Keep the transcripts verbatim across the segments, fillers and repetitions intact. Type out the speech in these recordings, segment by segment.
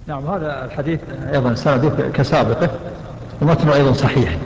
نعم، هذا الحديث أيضا سنده كسابقه، ومتنه أيضا صحيح.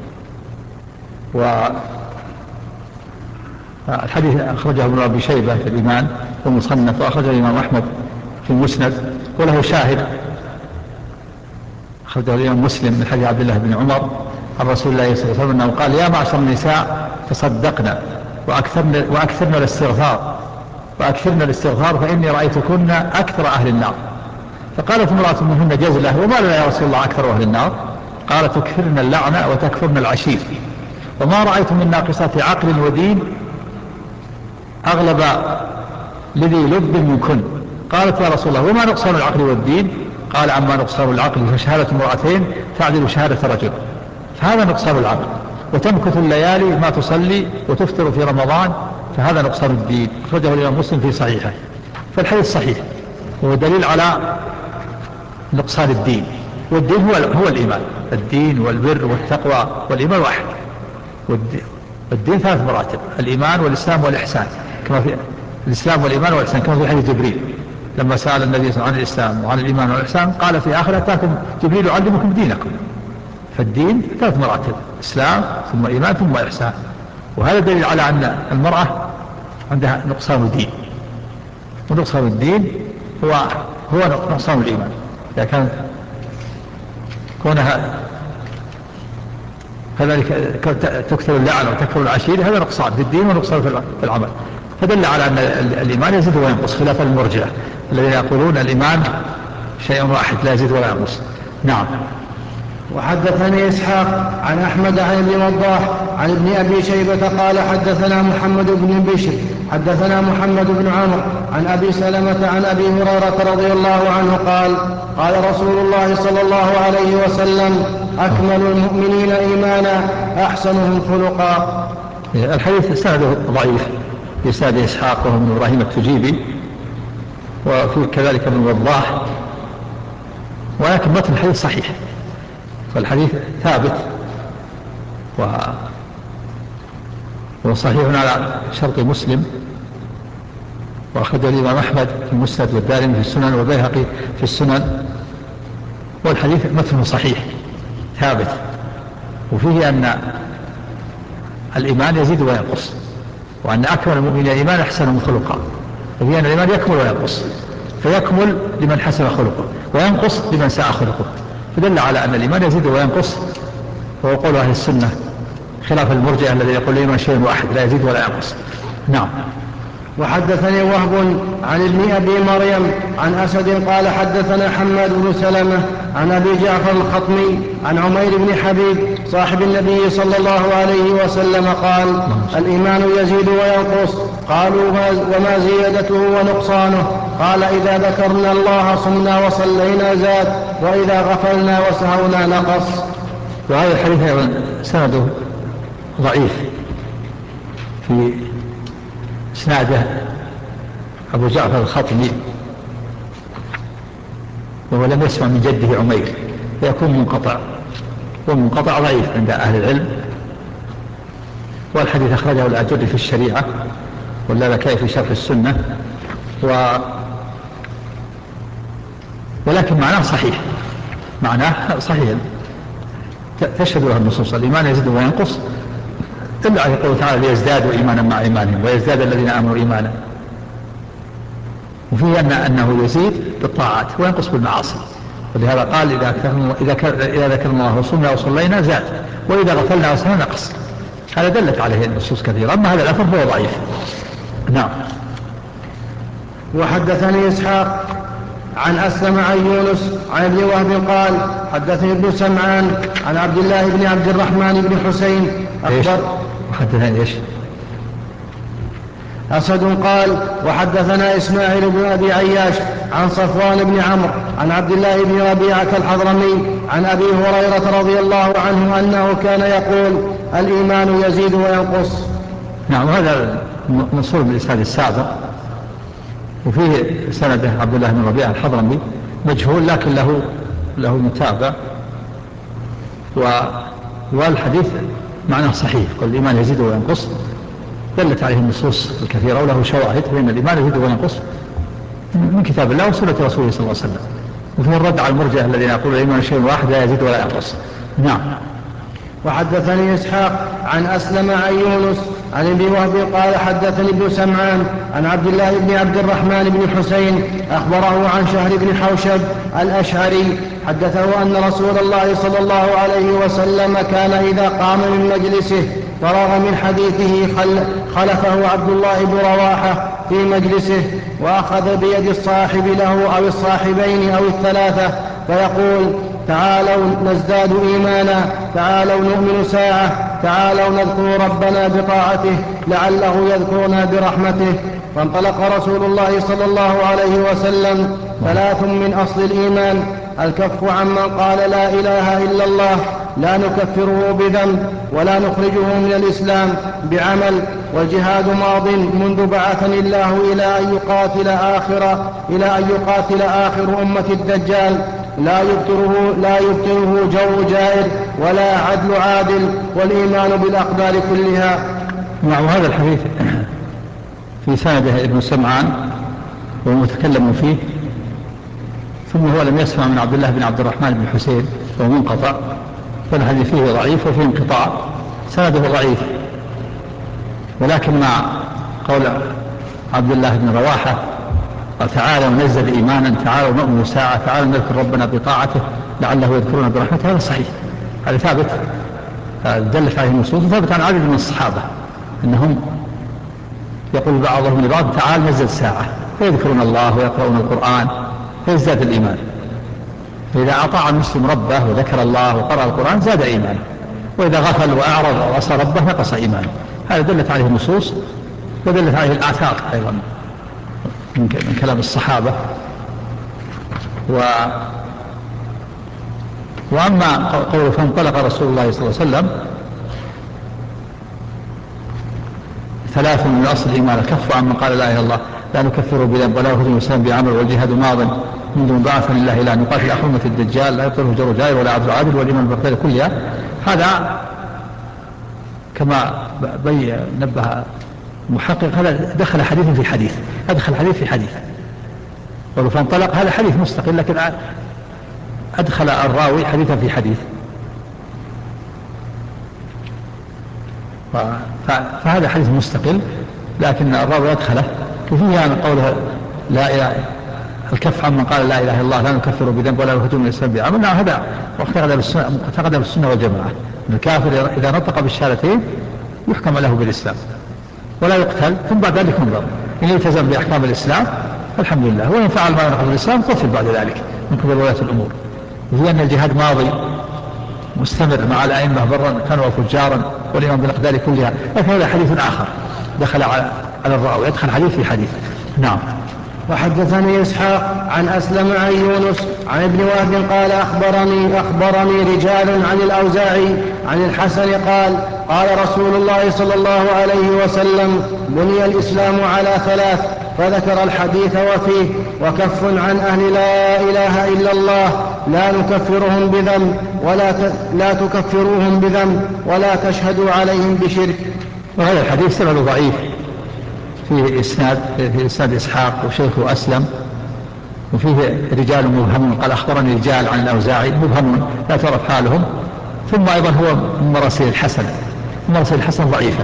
والحديث أخرجه ابن أبي شيبة في الإيمان والمصنف، وأخرجه الإمام أحمد في المسند، وله شاهد أخرجه الإمام مسلم من حديث عبد الله بن عمر عن رسول الله صلى الله عليه وسلم أنه قال: يا معشر النساء تصدقنا وأكثرنا, وأكثرنا الاستغفار وأكثرنا الاستغفار فإني رأيتكن أكثر أهل النار. فقالت امرأة منهن جزلة: وما لنا يا رسول الله أكثر أهل النار؟ قال: تكثرن اللعنة وتكفرن العشير، وما رأيت من ناقصات عقل ودين أغلب لذي لب منكن. قالت: يا رسول الله وما نقصان العقل والدين؟ قال: أما نقصان العقل فشهادة امرأتين تعدل شهادة رجل، فهذا نقصان العقل. وتمكث الليالي ما تصلي وتفطر في رمضان، فهذا نقصان الدين. أخرجه الإمام مسلم في صحيحه. فالحديث صحيح، وهو دليل على نقصان الدين. والدين هو, هو الإيمان. الدين والبر والتقوى والإيمان واحد. والدين ثلاث مراتب: الإيمان والإسلام والإحسان، كما في الإسلام والإيمان والإحسان كما في حديث جبريل لما سأل النبي صلى الله عليه وسلم عن الإسلام وعن الإيمان والإحسان قال في آخر: أتاكم جبريل يعلمكم دينكم. فالدين ثلاث مراتب: إسلام ثم إيمان ثم إحسان. وهذا دليل على أن المرأة عندها نقصان الدين، ونقصان الدين هو هو نقصان الإيمان. إذا كان كونها كذلك تكثر اللعنة وتكثر العشير، هذا نقصان في الدين ونقصان في العمل. فدل على أن الإيمان يزيد وينقص، خلاف المرجئة الذين يقولون الإيمان شيء واحد لا يزيد ولا ينقص. نعم. وحدثني إسحاق عن أحمد عن ابن وضاح عن ابن أبي شيبة قال: حدثنا محمد بن بشر حدثنا محمد بن عمرو عن أبي سلمة عن أبي هريرة رضي الله عنه قال: قال رسول الله صلى الله عليه وسلم: أكمل المؤمنين إيمانا أحسنهم خلقا. الحديث سنده ضعيف في سند إسحاق وهو من إبراهيم التجيبي، وفي كذلك ابن وضاح، ولكن متن الحديث صحيح. فالحديث ثابت وصحيح على شرط مسلم، وأخرجه الإمام أحمد في المسند والدارمي في السنن والبيهقي في السنن. والحديث متن صحيح ثابت، وفيه أن الإيمان يزيد وينقص، وأن أكمل المؤمنين إيمان أحسنهم خلقا. وفيه أن الإيمان يكمل وينقص، فيكمل لمن حسن خلقه وينقص لمن ساء خلقه. فدل على أن الإيمان يزيد وينقص، وهو قول أهل السنة، خلاف المرجئة الذي يقول الإيمان شيء واحد لا يزيد ولا ينقص. نعم. وحدثني وهب عن ابن أبي مريم عن أسد قال: حدثنا حماد بن سلمة عن أبي جعفر الخطمي عن عمير بن حبيب صاحب النبي صلى الله عليه وسلم قال: الإيمان يزيد وينقص. قالوا: وما زيادته ونقصانه؟ قال: إذا ذكرنا الله صمنا وصلينا زاد، وإذا غفلنا وسهونا نقص. وهذا الحديث سنده ضعيف، في اسناده أبو جعفر الخطمي، وهو لم يسمع من جده عمير، فيكون منقطع، والمنقطع ضعيف عند أهل العلم. والحديث أخرجه الأجري في الشريعة واللالكائي في شرح السنة، و ولكن معناه صحيح، معناه صحيح تشهد له النصوص: الإيمان يزيد وينقص، إلا على قوله تعالى: ليزدادوا إيمانا مع إيمانهم ويزداد الذين آمنوا إيمانا. وفيه أن أنه يزيد بالطاعات وينقص بالمعاصي، ولهذا قال: إذا إذا ذكرنا الله وصمنا وصلينا زاد، وإذا غفلنا وسهونا نقص. هذا دلت عليه النصوص كثيرة. أما هذا الأثر فهو ضعيف. نعم. وحدثني إسحاق عن أسلم عن يونس عن ابن وهب قال: حدثني ابن سمعان عن عبد الله بن عبد الرحمن بن حسين أخبر. حدثني إيش؟ أسد قال: وحدثنا إسماعيل بن أبي عياش عن صفوان بن عمرو عن عبد الله بن ربيعة الحضرمي عن أبي هريرة رضي الله عنه أنه كان يقول: الإيمان يزيد وينقص. نعم. هذا منصور بالإسناد السابق، وفيه سنده عبد الله بن ربيعة الحضرمي مجهول، لكن له له متابع، والحديث معناه صحيح: قال الإيمان يزيد وينقص، دلت عليه النصوص الكثيرة، وله شواهد بأن الإيمان يزيد وينقص من كتاب الله وسنة رسوله صلى الله عليه وسلم. وفيه الرد على المرجئة الذين يقولون الإيمان شيء واحد لا يزيد ولا ينقص. نعم. وحدثني إسحاق عن أسلم عن يونس عن ابن وهب قال حدثني ابن سمعان عن عبد الله بن عبد الرحمن بن حسين أخبره عن شهر بن حوشب الأشعري حدثه أن رسول الله صلى الله عليه وسلم كان إذا قام من مجلسه فرغ من حديثه خلفه عبد الله بن رواحة في مجلسه وأخذ بيد الصاحب له أو الصاحبين أو الثلاثة فيقول تعالوا نزداد إيمانا، تعالوا نؤمن ساعة، تعالوا نذكر ربنا بطاعته لعله يذكرنا برحمته. فانطلق رسول الله صلى الله عليه وسلم. ثلاث من أصل الإيمان: الكف عمن قال لا إله إلا الله لا نكفره بذنب ولا نخرجه من الإسلام بعمل، والجهاد ماض منذ بعثني الله إلى أن يقاتل آخر إلى أن يقاتل آخر أمة الدجال لا يبطله لا يبطله جو جائر ولا عدل عادل، والإيمان بالأقدار كلها. نعم. هذا الحديث في سنده ابن سمعان ومتكلم فيه، ثم هو لم يسمع من عبد الله بن عبد الرحمن بن حسين وهو منقطع، فالحديث فيه ضعيف وفيه انقطاع، سنده ضعيف. ولكن مع قول عبد الله بن رواحة تعالوا نزل إيمانا، تعالوا نؤمن ساعة، تعالوا نذكر ربنا بطاعته لعله يذكرنا برحمته، هذا صحيح، هذا ثابت دلت عليه النصوص، ثابت عن عدد من الصحابة أنهم يقول بعضهم لبعض تعال نزل ساعة، فيذكرون الله ويقرؤون القرآن فيزداد الإيمان. فإذا أطاع المسلم ربه وذكر الله وقرأ القرآن زاد إيمانه، وإذا غفل وأعرض وعصى ربه نقص إيمانه. هذا دلت عليه النصوص ودلت عليه الآثار أيضا من كلام الصحابة. و وأما قوله فانطلق رسول الله صلى الله عليه وسلم، ثلاث من أصل الإيمان: الكف عن من قال لا إله إلا الله لا نكفر بذنب ولا نخرج من الإسلام بعمل، والجهاد ماض منذ بعثني الله إلى أن يقاتل آخر أمة الدجال لا يبطله جور جائر ولا عدل عادل، والإيمان بالأقدار كلها. هذا كما بي نبه محقق، هذا دخل حديث في حديث، أدخل حديث في حديث. ولو فانطلق هذا حديث مستقل، لكن أدخل الراوي حديثا في حديث، فهذا حديث مستقل لكن الراوي أدخله. وفيه أن قوله لا إله الكف عن من قال لا إله إلا الله لا نكفر بذنب ولا نخرج من الإسلام بعمل، هذا معتقد بالسنة والجماعة. الكافر إذا نطق بالشهادتين يحكم له بالإسلام ولا يقتل، ثم بعد ذلك ينظر إن التزم بأحكام الإسلام الحمد لله، وإن فعل ما ينقض الإسلام قتل بعد ذلك من قبل ولاة الأمور. وهي أن الجهاد ماضي مستمر مع الأئمة برا كانوا وفجارا، والإيمان بالأقدار كلها. لكن هذا حديث آخر دخل على على الراوي، يدخل حديث في حديث. نعم. وحدثني إسحاق عن أسلم عن يونس عن ابن وهب قال أخبرني أخبرني رجال عن الأوزاعي عن الحسن قال قال رسول الله صلى الله عليه وسلم: بني الإسلام على ثلاث، فذكر الحديث وفيه: وكف عن أهل لا إله إلا الله لا نكفرهم بذنب ولا ت... لا تكفروهم بذنب ولا تشهدوا عليهم بشرك. وهذا الحديث سند ضعيف، فيه إسناد في إسناد إسحاق وشيخه أسلم، وفيه رجال مبهمون، قال أخبرني رجال عن الأوزاعي مبهمون لا تعرف حالهم. ثم أيضا هو من مراسيل الحسن، مراسيل الحسن ضعيفة،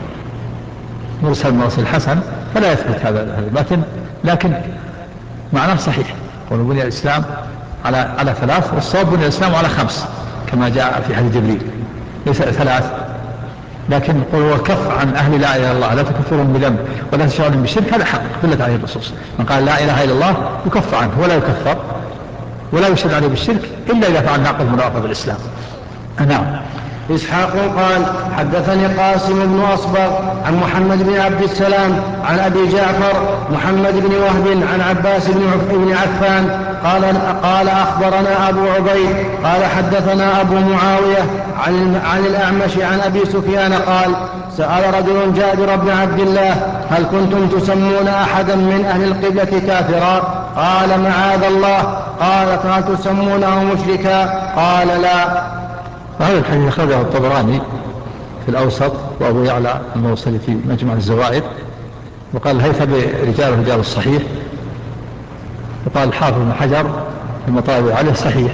مرسل مراسيل الحسن فلا يثبت هذا المتن، لكن معناه صحيح. قول بني الإسلام على على ثلاث، والصواب بني الإسلام على خمس كما جاء في حديث جبريل، ليس ثلاث. لكن قل هو كف عن أهل لا إله إلا الله لا تكفرهم بذنب ولا تشغلهم بالشرك، هذا حق دلت عليه النصوص. من قال لا إله إلا الله يكف عنه ولا يكفر ولا يشهد عليه بالشرك إلا إذا فعل ناقض من نواقض الإسلام. نعم. إسحاق قال حدثني قاسم بن أصبغ عن محمد بن عبد السلام عن أبي جعفر محمد بن وهب عن عباس بن عفان قال قال أخبرنا أبو عبيد قال حدثنا أبو معاوية عن, عن الأعمش عن أبي سفيان قال: سأل رجل جابر بن عبد الله: هل كنتم تسمون أحدا من أهل القبلة كافرا؟ قال: معاذ الله. قال: فهل تسمونه مشركا؟ قال: لا. وهذا الحديث أخرجه الطبراني في الأوسط وأبو يعلى الموصلي في مجمع الزوائد، وقال الهيثمي رجال رجال الصحيح. وقال الحافظ بن حجر المطالب عليه صحيح.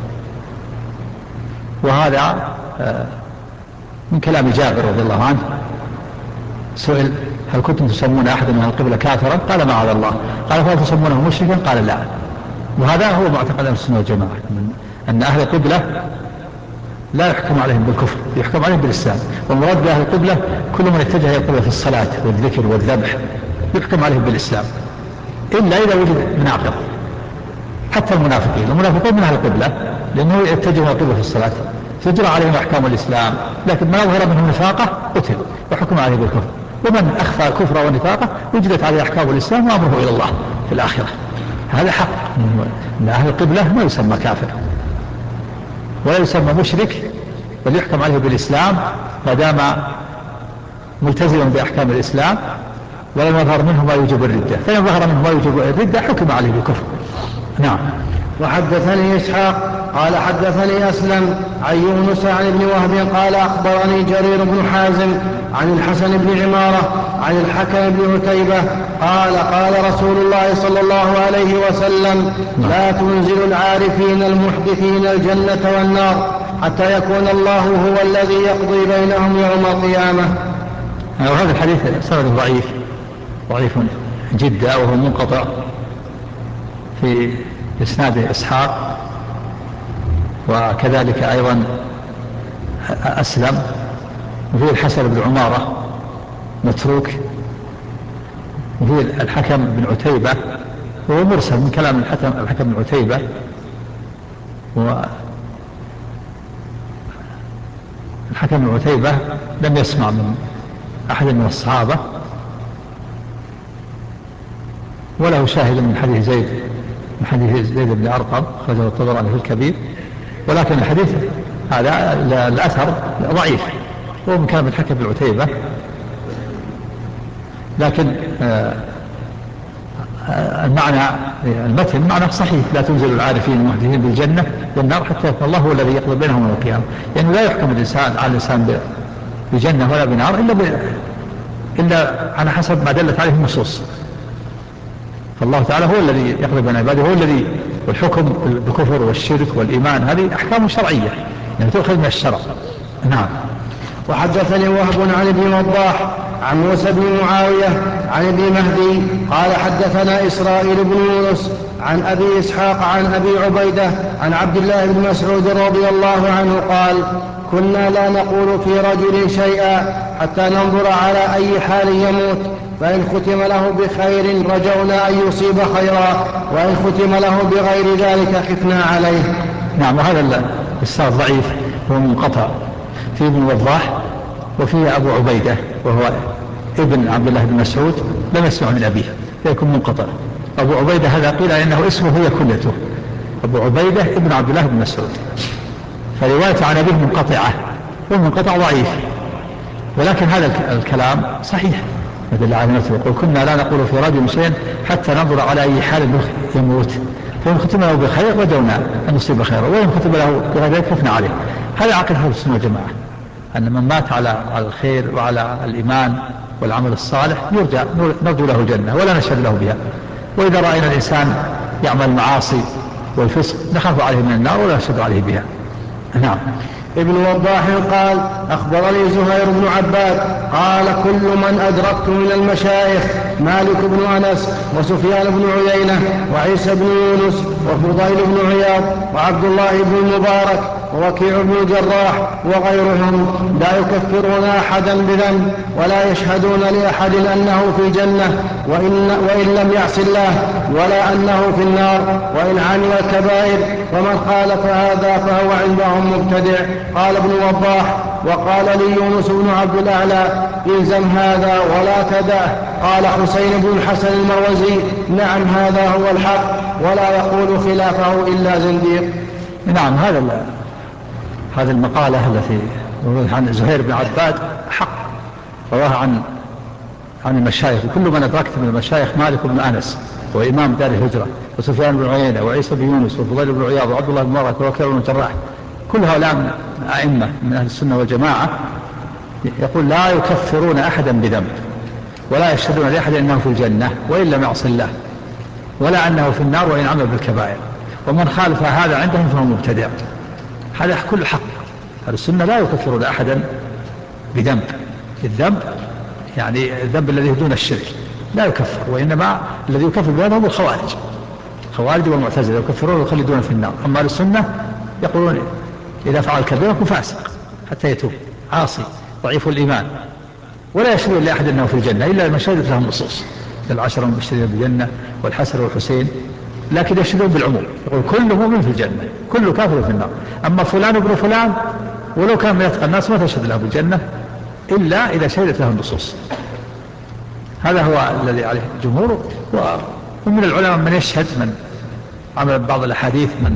وهذا من كلام جابر رضي الله عنه، سئل هل كنتم تسمون أحدا من القبلة كافرا؟ قال معاذ الله. قال فهل تسمونه مشركا؟ قال لا. وهذا هو معتقد أهل السنة والجماعة، أن أهل القبلة لا يحكم عليهم بالكفر، يحكم عليهم بالإسلام. والمراد بأهل القبلة كل من اتجه إلى القبلة في الصلاة والذكر والذبح يحكم عليهم بالإسلام، إلا إذا وجد مناقض. حتى المنافقين المنافقون من أهل القبلة، لأنه يتجهون إلى القبلة في الصلاة تجرى عليهم أحكام الإسلام، لكن من أظهر منهم نفاقه قتل وحكم عليه بالكفر، ومن أخفى كفره ونفاقه وجدت عليه أحكام الإسلام وأمره إلى الله في الآخرة. هذا حق من أهل القبلة، ما يسمى كافر ولا يسمى مشرك، بل يحكم عليه بالإسلام ما دام ملتزما بأحكام الإسلام ولم يظهر منه ما يوجب الردة، فإن ظهر منه ما يوجب الردة حكم عليه بالكفر. نعم. وحدثني إسحاق قال حدثني أسلم عن يونس عن ابن وهب قال أخبرني جرير بن حازم عن الحسن بن عمارة عن الحكم بن عتيبة قال قال رسول الله صلى الله عليه وسلم لا تنزل العارفين المحدثين الجنة والنار حتى يكون الله هو الذي يقضي بينهم يوم القيامة. وهذا الحديث سند ضعيف ضعيف جدا، وهو منقطع في إسناد إسحاق، وكذلك أيضا أسلم، وفيه الحسن بن عمارة متروك، وفيه الحكم بن عتيبة وهو مرسل من كلام الحكم, الحكم بن عتيبة. والحكم بن عتيبة لم يسمع من أحد من الصحابة، وله شاهد من حديث زيد من حديث زيد بن أرقم خرجه الطبراني في الكبير، ولكن الحديث هذا الأثر ضعيف، هو من كلام الحكم بن عتيبة. لكن المعنى المتن معنى صحيح، لا تنزل العارفين المحدثين بالجنة والنار حتى يكون الله هو الذي يقضي بينهم يوم القيامة. يعني لا يحكم الإنسان على الإنسان بجنة ولا بنار إلا, إلا على حسب ما دلت عليه النصوص. فالله تعالى هو الذي يقضي بين عباده، هو الذي والحكم بالكفر والشرك والإيمان هذه أحكام شرعية يعني تؤخذ من الشرع. نعم. وحدثني وهب عن ابن وضاح عن موسى بن معاوية عن ابن مهدي قال حدثنا إسرائيل بن يونس عن أبي إسحاق عن أبي عبيدة عن عبد الله بن مسعود رضي الله عنه قال كنا لا نقول في رجل شيئا حتى ننظر على أي حال يموت، فإن ختم له بخير رجونا أن يصيب خيرا، وإن ختم له بغير ذلك خفنا عليه. نعم. وهذا الإسناد ضعيف هو منقطع، في ابن وضاح وفيه أبو عبيدة وهو ابن عبد الله بن مسعود لم يسمع من أبيه فيكون منقطع. أبو عبيدة هذا قيل إنه اسمه هي كنيته، أبو عبيدة ابن عبد الله بن مسعود، فرواية عن أبيه منقطعة والمنقطع ضعيف. ولكن هذا الكلام صحيح مثل على نفسه يقول كنا لا نقول في رجل شيئا حتى ننظر على أي حال يموت، فإن ختم له بخير رجونا أن يصيب خيرا، وإن ختم له بغير ذلك خفنا عليه. هذا عقيدة أهل السنة والجماعة، أن من مات على الخير وعلى الإيمان والعمل الصالح يرجى نرجو له الجنة ولا نشهد له بها، وإذا رأينا الإنسان يعمل المعاصي والفسق نخاف عليه من النار ولا نشهد عليه بها. نعم. ابن وضاح قال أخبرني زهير بن عباد قال كل من أدركت من المشايخ مالك بن أنس وسفيان بن عيينة وعيسى بن يونس وفضيل بن عياض وعبد الله بن المبارك ووكيع بن الجراح وغيرهم لا يكفرون أحدا بذنب ولا يشهدون لأحد أنه في الجنة وإن, وإن لم يعص الله، ولا أنه في النار وإن عمل الكبائر، ومن خالف هذا فهو عندهم مبتدع. قال ابن وضاح وقال لي يونس بن عبد الأعلى إلزم هذا ولا تدعه. قال حسين بن الحسن المروزي نعم هذا هو الحق ولا يقول خلافه إلا زنديق. نعم. هذا هذه المقالة التي عن زهير بن عباد حق، رواها عن عن المشايخ، وكل من أدركت من المشايخ مالك بن أنس وإمام دار الهجرة وسفيان بن عيينة وعيسى بن يونس وفضيل بن عياض وعبد الله بن المبارك ووكيع بن الجراح، كل هؤلاء أئمة من أهل السنة والجماعة، يقول لا يكفرون أحدا بذنب ولا يشهدون لأحد أنه في الجنة وإن لم يعص الله، ولا أنه في النار وإن عمل بالكبائر، ومن خالف هذا عندهم فهو مبتدع. هذا كل حق. أهل السنة لا يكفرون أحدا بذنب. الذنب يعني الذنب الذي دون الشرك لا يكفر، وإنما الذي يكفر بهذا هم الخوارج الخوارج والمعتزلة يكفرون ويخلدون في النار. أما أهل السنة يقولون إذا فعل كبيرة يكون فاسق حتى يتوب، عاصي ضعيف الإيمان، ولا يشهدون لأحد أنه في الجنة إلا من شهدت لهم نصوص العشرة المبشرين بالجنة والحسن والحسين، لكن يشهدون بالعموم، يقول كل مؤمن في الجنة كل كافر في النار. أما فلان ابن فلان ولو كان من يتقى الناس ما تشهد له بالجنة إلا إذا شهدت له النصوص. هذا هو الذي عليه الجمهور. ومن العلماء من يشهد، من عمل بعض الأحاديث من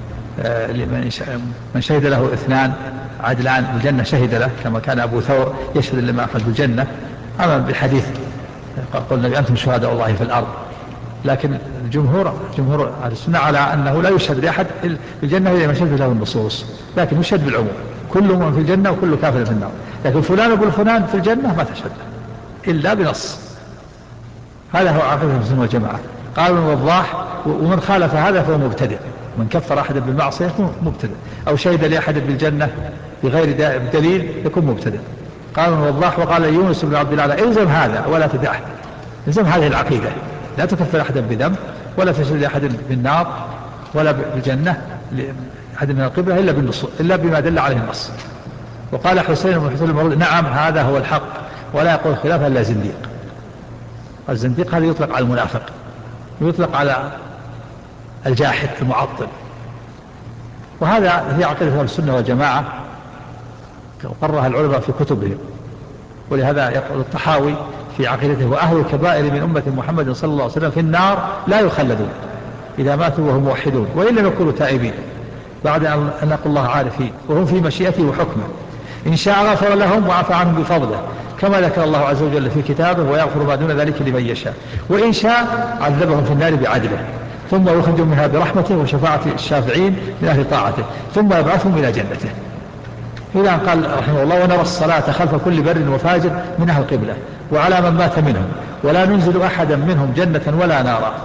من شهد له اثنان عدلان بالجنة شهد له، كما كان أبو ثور يشهد لما أخذ بالجنة. عمل بالحديث قلنا أنتم شهداء الله في الأرض. لكن الجمهور جمهور أهل السنة على أنه لا يشهد لأحد بالجنة إلا من شهد له النصوص، لكن يشهد بالعموم كل من في الجنة وكل كافر في النار. لكن فلان يقول فلان في الجنة ما تشهد إلا بنص. هذا هو عقيدة أهل السنة والجماعة. قال ابن وضاح ومن خالف هذا فهو مبتدع. من كفر أحد بالمعصية يكون مبتدع، أو شهد لأحد بالجنة بغير دليل يكون مبتدع. قال ابن وضاح وقال يونس بن عبد الله الزم هذا ولا تدعه، الزم هذه العقيدة، لا تكفر أحدا بذنب ولا تشهد لأحد بالنار ولا بالجنة لأحد من القبلة إلا بالنص إلا بما دل عليه النص. وقال حسين بن حسين المرود نعم هذا هو الحق ولا يقول خلافه إلا زنديق. الزنديق هذا يطلق على المنافق، يطلق على الجاحد المعطل. وهذا هي عقيدة أهل السنة والجماعة قررها العلماء في كتبهم. ولهذا يقول الطحاوي في عقيدته وأهل الكبائر من أمة محمد صلى الله عليه وسلم في النار لا يخلدون إذا ماتوا وهم موحدون وإن لم يكونوا تائبين بعد أن لقوا الله عارفين وهم في مشيئته وحكمه، إن شاء غفر لهم وعفى عنهم بفضله كما ذكر الله عز وجل في كتابه ويغفر ما دون ذلك لمن يشاء، وإن شاء عذبهم في النار بعدله ثم يخرجهم منها برحمته وشفاعة الشافعين من أهل طاعته ثم يبعثهم إلى جنته. إذا قال رحمه الله ونرى الصلاة خلف كل بر وفاجر من أهل القبلة وعلى من مات منهم ولا ننزل أحدا منهم جنة ولا نارا.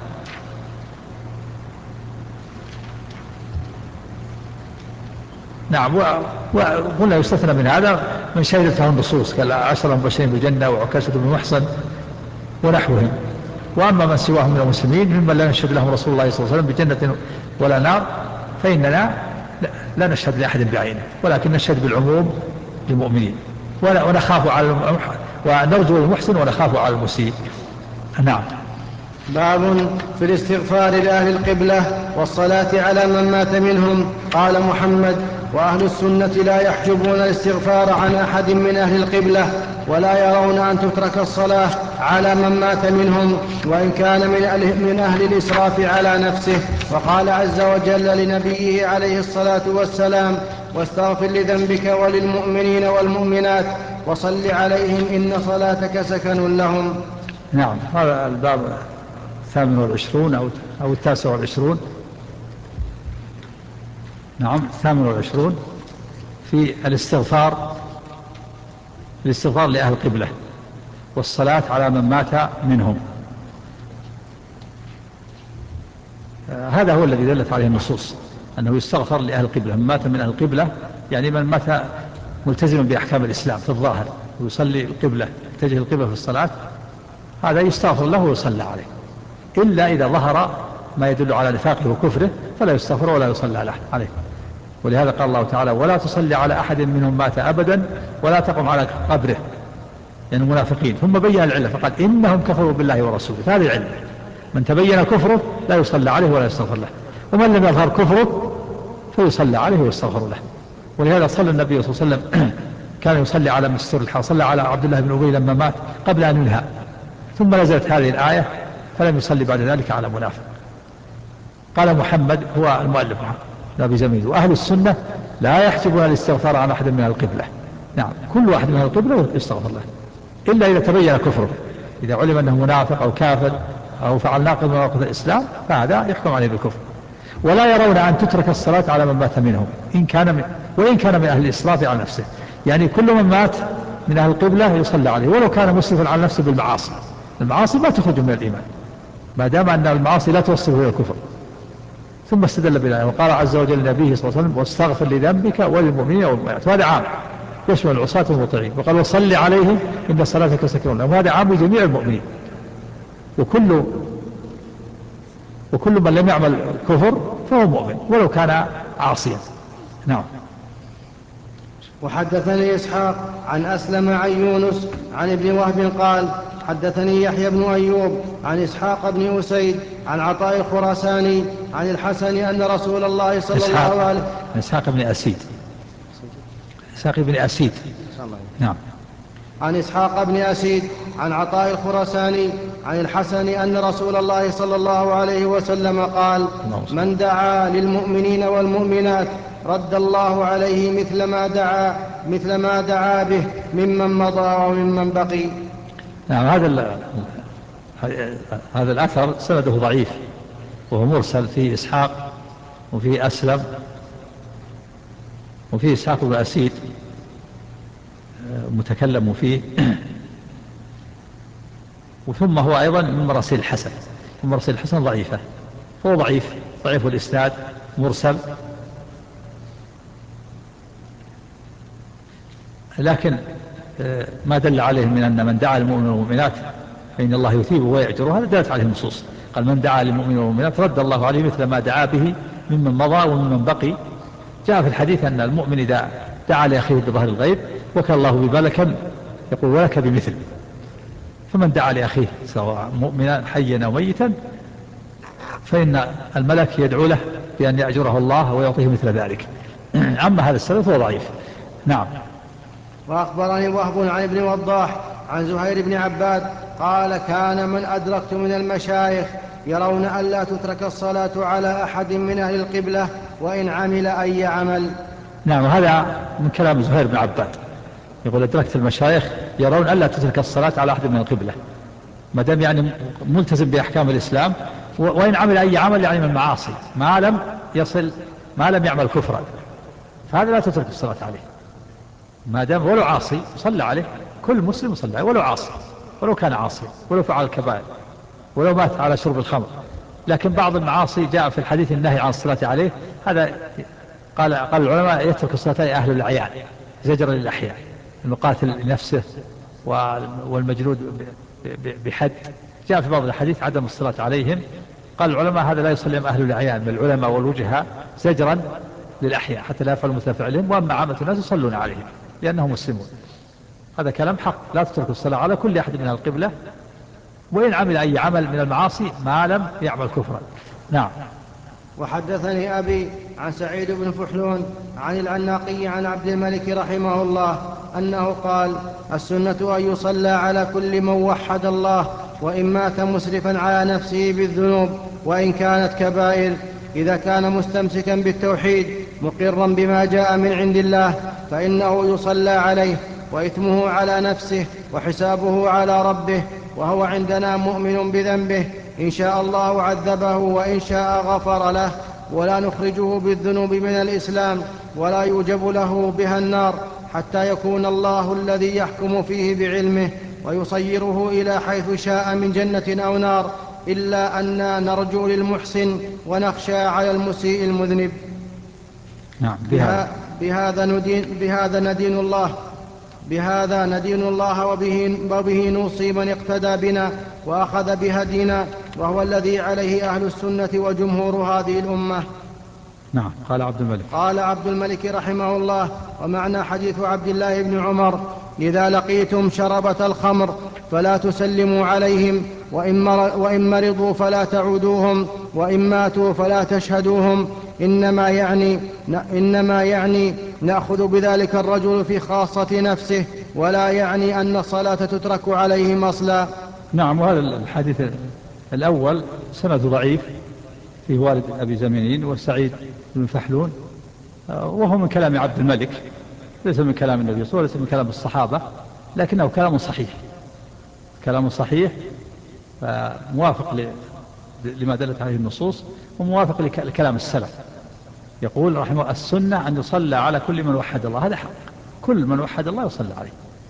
نعم. وقلنا يستثنى من هذا من شهدت له النصوص كالعشرة المبشرين بالجنة وعكاشة بن محصن ونحوهم. وأما من سواهم من المسلمين ممن لا نشهد لهم رسول الله صلى الله عليه وسلم بجنة ولا نار فإننا لا نشهد لأحد بعينه ولكن نشهد بالعموم للمؤمنين ونخاف على ونرجو المحسن ونخاف على المسيء. نعم. باب في الاستغفار لأهل القبلة والصلاة على من مات منهم. قال محمد وأهل السنة لا يحجبون الاستغفار عن أحد من أهل القبلة ولا يرون أن تترك الصلاة على من مات منهم وإن كان من أهل, من أهل الإسراف على نفسه. وقال عز وجل لنبيه عليه الصلاة والسلام واستغفر لذنبك وللمؤمنين والمؤمنات وصل عليهم إن صلاتك سكن لهم. نعم. هذا الباب الثامن والعشرون أو, أو التاسع والعشرون. نعم الثامن والعشرون في الاستغفار الاستغفار لأهل القبلة والصلاة على من مات منهم. آه هذا هو الذي دلت عليه النصوص أنه يستغفر لأهل القبلة. من مات من أهل القبلة يعني من مات ملتزما بأحكام الإسلام في الظاهر ويصلي القبلة يتجه القبلة في الصلاة هذا يستغفر له ويصلى عليه، إلا إذا ظهر ما يدل على نفاقه وكفره فلا يستغفر ولا يصلى عليه. ولهذا قال الله تعالى ولا تصلي على أحد منهم مات أبدا ولا تقم على قبره يعني المنافقين. ثم بين العلة فقال إنهم كفروا بالله ورسوله. هذه العلة من تبين كفره لا يصلى عليه ولا يستغفر له، ومن لم يظهر كفره فيصلى عليه ويستغفر له. ولهذا صلى النبي صلى الله عليه وسلم كان يصلي على مستر الحال صلى على عبد الله بن أبي لما مات قبل أن ينهى ثم نزلت هذه الآية فلم يصلي بعد ذلك على منافق. قال محمد هو المؤلف نبي زميل وأهل السنة لا يحجبون الاستغفار عن أحد من القبلة. نعم كل واحد من القبلة يستغفر له إلا إذا تبين كفره، إذا علم أنه منافق أو كافر أو فعل ناقض من نواقض الإسلام فهذا يحكم عليه بالكفر. ولا يرون أن تترك الصلاة على من مات منهم إن كان من وإن كان من أهل الإسراف على نفسه، يعني كل من مات من أهل القبلة يصلى عليه ولو كان مسرفا على نفسه بالمعاصي. المعاصي ما تخرج من الإيمان ما دام أن المعاصي لا توصله إلى الكفر. ثم استدل بالآية وقال عز وجل لنبيه صلى الله عليه وسلم واستغفر لذنبك وللمؤمنين والمؤمنات، وهذا عام يشمل العصاة والمطيعين. وقال وصل عليهم إن صلاتك سكن لهم، وهذا عام لجميع المؤمنين، وكل وكل من لم يعمل كفر فهو مؤمن ولو كان عاصيا. نعم. وحدثني إسحاق عن أسلم عن يونس عن ابن وهب قال حدثني يحيى بن أيوب عن إسحاق بن أسيد عن عطاء الخراساني عن الحسن أن رسول الله صلى الله عليه وسلم إسحاق بن أسيد إسحاق بن أسيد نعم. عن إسحاق بن أسيد عن عطاء الخراساني عن الحسن أن رسول الله صلى الله عليه وسلم قال من دعا للمؤمنين والمؤمنات رد الله عليه مثل ما دعا مثل ما دعا به ممن مضى وممن بقي. نعم. هذا هذا الأثر سنده ضعيف وهو مرسل، فيه إسحاق وفيه أسلم وفيه إسحاق بن أسيد متكلم فيه، وثم هو أيضا من مراسيل الحسن، ومراسيل الحسن ضعيفة، فهو ضعيف ضعيف الإسناد مرسل. لكن ما دل عليه من أن من دعا للمؤمنين والمؤمنات فإن الله يثيبه ويأجره، هذا دلت عليه النصوص. قال من دعا للمؤمنين والمؤمنات رد الله عليه مثل ما دعا به ممن مضى وممن بقي. جاء في الحديث أن المؤمن إذا دعا لأخيه بظهر الغيب وكل الله بملكا يقول ولك بمثل، فمن دعا لأخيه سواء مؤمنا حيا أو ميتا فإن الملك يدعو له بأن يأجره الله ويعطيه مثل ذلك. أما هذا السبب فهو ضعيف. نعم. وأخبرني وهب عن ابن وضاح عن زهير بن عباد قال كان من أدركت من المشايخ يرون ألا تترك الصلاة على أحد من أهل القبلة وإن عمل أي عمل. نعم. هذا من كلام زهير بن عباد، يقول أدركت المشايخ يرون ألا تترك الصلاة على أحد من القبلة، ما دام يعني ملتزم بأحكام الإسلام، وإن عمل أي عمل يعني من المعاصي ما لم يصل ما لم يعمل كفرا، فهذا لا تترك الصلاة عليه ما دام ولو عاصي صلى عليه. كل مسلم يصلى عليه ولو عاصي، ولو كان عاصيا، ولو فعل الكبائر، ولو مات على شرب الخمر. لكن بعض المعاصي جاء في الحديث النهي عن الصلاة عليه، هذا قال قال العلماء يترك الصلاة عليه أهل الأعيان زجرا للأحياء، المقاتل لنفسه والمجلود بحد. جاء في بعض الحديث عدم الصلاة عليهم، قال العلماء هذا لا يصلي أهل الأعيان من العلماء والوجهاء زجرا للأحياء حتى لا يفعلوا مثل فعلهم، وأما عامة الناس يصلون عليهم لأنهم مسلمون. هذا كلام حق، لا تترك الصلاة على كل أحد من القبلة وإن عمل أي عمل من المعاصي ما لم يعمل كفرا. نعم. وحدثني أبي عن سعيد بن فحلون عن العناقي عن عبد الملك رحمه الله أنه قال السنة أن يصلى على كل من وحد الله وإن مات مسرفا على نفسه بالذنوب وإن كانت كبائر، إذا كان مستمسكا بالتوحيد مقرا بما جاء من عند الله فإنه يصلى عليه وإثمه على نفسه وحسابه على ربه، وهو عندنا مؤمن بذنبه إن شاء الله عذبه وإن شاء غفر له، ولا نخرجه بالذنوب من الإسلام ولا يوجب له بها النار حتى يكون الله الذي يحكم فيه بعلمه ويصيره إلى حيث شاء من جنة أو نار، إلا أننا نرجو للمحسن ونخشى على المسيء المذنب. نعم. بها بهذا ندين, بهذا ندين الله بهذا ندين الله وبه, وبه نوصي من اقتدى بنا وأخذ بهدينا، وهو الذي عليه أهل السنة وجمهور هذه الأمة. نعم. قال عبد الملك قال عبد الملك رحمه الله ومعنى حديث عبد الله بن عمر إذا لقيتم شربة الخمر فلا تسلموا عليهم وإن مرضوا فلا تعودوهم وإن ماتوا فلا تشهدوهم، إنما يعني, إنما يعني نأخذ بذلك الرجل في خاصة نفسه ولا يعني أن الصلاة تترك عليهم أصلا. نعم. وهذا الحديث الأول سند ضعيف فيه والد أبي زمينين وسعيد بن فحلون، وهو من كلام عبد الملك ليس من كلام النبي صلى الله عليه وسلم، ليس من كلام الصحابة، لكنه كلام صحيح كلام صحيح موافق لما دلت عليه النصوص وموافق لكلام السلف. يقول رحمه الله السنة أن يصلى على كل من وحد الله، هذا حق، كل من وحد الله يصلى عليه،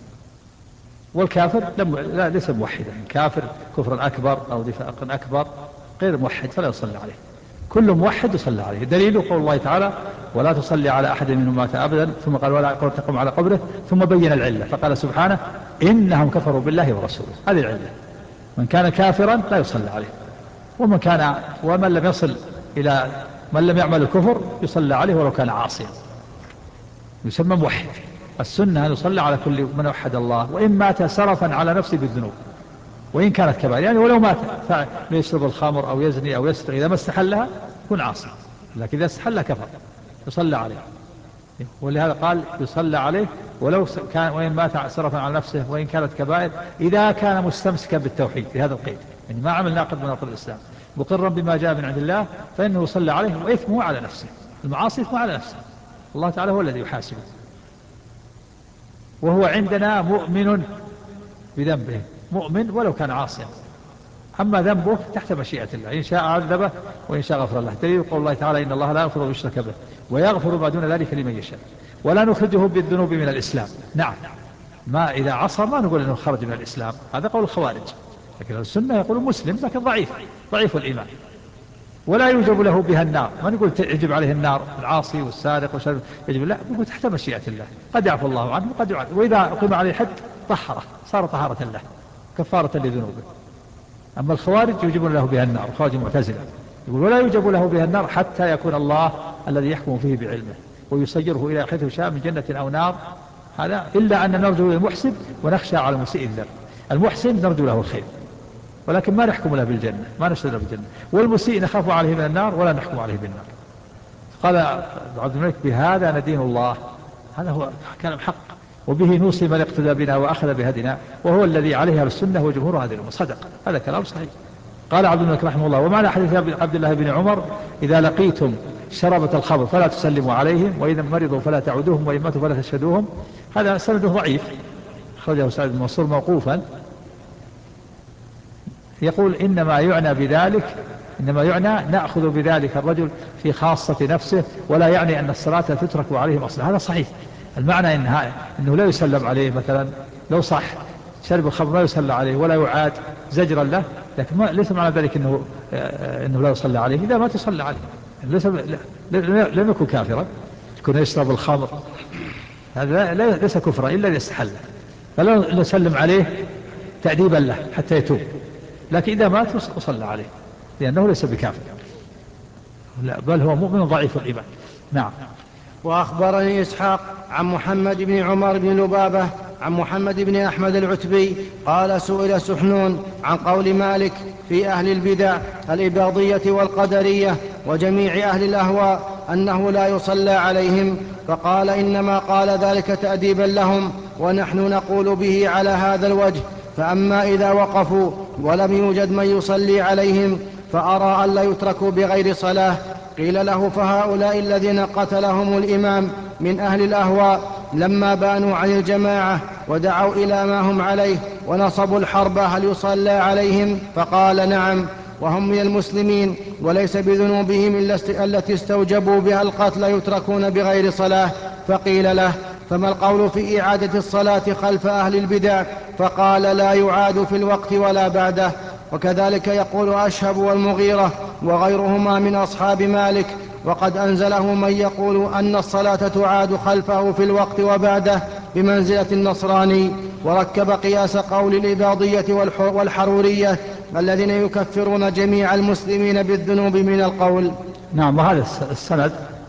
والكافر لم لا ليس موحدا، كافر كفرا أكبر أو نفاقا أكبر غير موحد فلا يصلى عليه. كل موحد يصلى عليه. دليل قول الله تعالى ولا تصلي على أحد منهم مات أبدا، ثم قال ولا تقم على قبره، ثم بين العلة فقال سبحانه إنهم كفروا بالله ورسوله. هذه العلة، من كان كافرا لا يصلى عليه، ومن كان ومن لم يصل إلى من لم يعمل الكفر يصلى عليه ولو كان عاصيا، يسمى موحد. السنة أن يصلى على كل من وحد الله، وإن مات سرفا على نفسه بالذنوب وإن كانت كبائر، يعني ولو مات يشرب الخمر أو يزني أو يسرق إذا ما استحلها يكون عاصي، لكن إذا استحلها كفر يصلى عليه. ولهذا قال يصلى عليه ولو كان وإن مات سرفا على نفسه وإن كانت كبائر، إذا كان مستمسكا بالتوحيد بهذا القيد، يعني ما عمل ناقض من نواقض الإسلام، مقرا بما جاء من عند الله، فإنه يصلى عليه وإثمه على نفسه. المعاصي إثمه على نفسه، الله تعالى هو الذي يحاسبه، وهو عندنا مؤمن بذنبه، مؤمن ولو كان عاصيا، أما ذنبه تحت مشيئة الله، إن شاء عذبه وإن شاء غفر له. دليل قول الله تعالى إن الله لا يغفر أن يشرك به ويغفر ما دون ذلك لمن يشاء ولا نخرجه بالذنوب من الإسلام. نعم، ما إذا عصى ما نقول إنه خرج من الإسلام، هذا قول الخوارج، لكن السنة يقول مسلم لكن ضعيف ضعيف الإيمان، ولا يوجب له بها النار، ما نقول يجب عليه النار العاصي والسارق والشرب يجب، لا، نقول تحت مشيئة الله، قد يعفو الله عنه وقد يعذب، وإذا أقيم عليه حد طهره صار طهارة له كفارة لذنوبه. أما الخوارج يوجبون له بها النار، الخوارج معتزلة يقول ولا يوجب له بها النار حتى يكون الله الذي يحكم فيه بعلمه ويسيره إلى حيث شاء من جنة أو نار، هذا إلا أن نرجو للمحسن ونخشى على المسيء الذنب. المحسن نرجو له الخير ولكن ما نحكم له بالجنة، ما نشهد له بالجنة، والمسيء نخاف عليه من النار ولا نحكم عليه بالنار. قال عبد الملك بهذا ندين الله، هذا هو كلام حق، وبه نوصي من اقتدى بنا وأخذ بهدنا، وهو الذي عليها السنة وجمهور هذه الأمة. صدق، هذا كلام صحيح. قال عبد الملك رحمه الله ومعنى حديث عبد الله بن عمر إذا لقيتم شربة الخمر فلا تسلموا عليهم وإذا مرضوا فلا تعودوهم وإن ماتوا فلا تشهدوهم، هذا سنده ضعيف، أخرجه سعيد بن منصور موقوفا. يقول إنما يعنى بذلك إنما يعنى نأخذ بذلك الرجل في خاصة نفسه، ولا يعني أن الصلاة تترك عليهم أصلا. هذا صحيح، المعنى إنها إنه لا يسلم عليه، مثلا لو صح شرب الخمر لا يسلم عليه ولا يعاد زجرا له، لكن ما ليس معنى ذلك إنه إنه لا يصلى عليه، إذا ما تصلى عليه ليس لم يكن كافرا، يكون يشرب الخمر هذا ليس كفرا إلا إذا استحل، فلا نسلم عليه تأديبا له حتى يتوب، لكن إذا مات وصلى عليه لأنه ليس بكافر، لا بل هو مؤمن ضعيف الإيمان. نعم. وأخبرني إسحاق عن محمد بن عمر بن لبابة عن محمد بن أحمد العتبي قال سئل سحنون عن قول مالك في أهل البدع الإباضية والقدرية وجميع أهل الأهواء أنه لا يصلى عليهم، فقال إنما قال ذلك تأديبا لهم ونحن نقول به على هذا الوجه، فأما إذا وقفوا ولم يوجد من يصلي عليهم فأرى أن لا يتركوا بغير صلاة. قيل له فهؤلاء الذين قتلهم الإمام من أهل الأهواء لما بانوا عن الجماعة ودعوا إلى ما هم عليه ونصبوا الحرب هل يصلى عليهم؟ فقال نعم، وهم من المسلمين وليس بذنوبهم التي استوجبوا بها القتل يتركون بغير صلاة. فقيل له فما القول في إعادة الصلاة خلف أهل البدع؟ فقال لا يعاد في الوقت ولا بعده. وكذلك يقول أشهب والمغيرة وغيرهما من أصحاب مالك، وقد أنزله من يقول أن الصلاة تعاد خلفه في الوقت وبعده بمنزلة النصراني، وركب قياس قول الإباضية والحرورية الذين يكفرون جميع المسلمين بالذنوب من القول. نعم. وهذا السند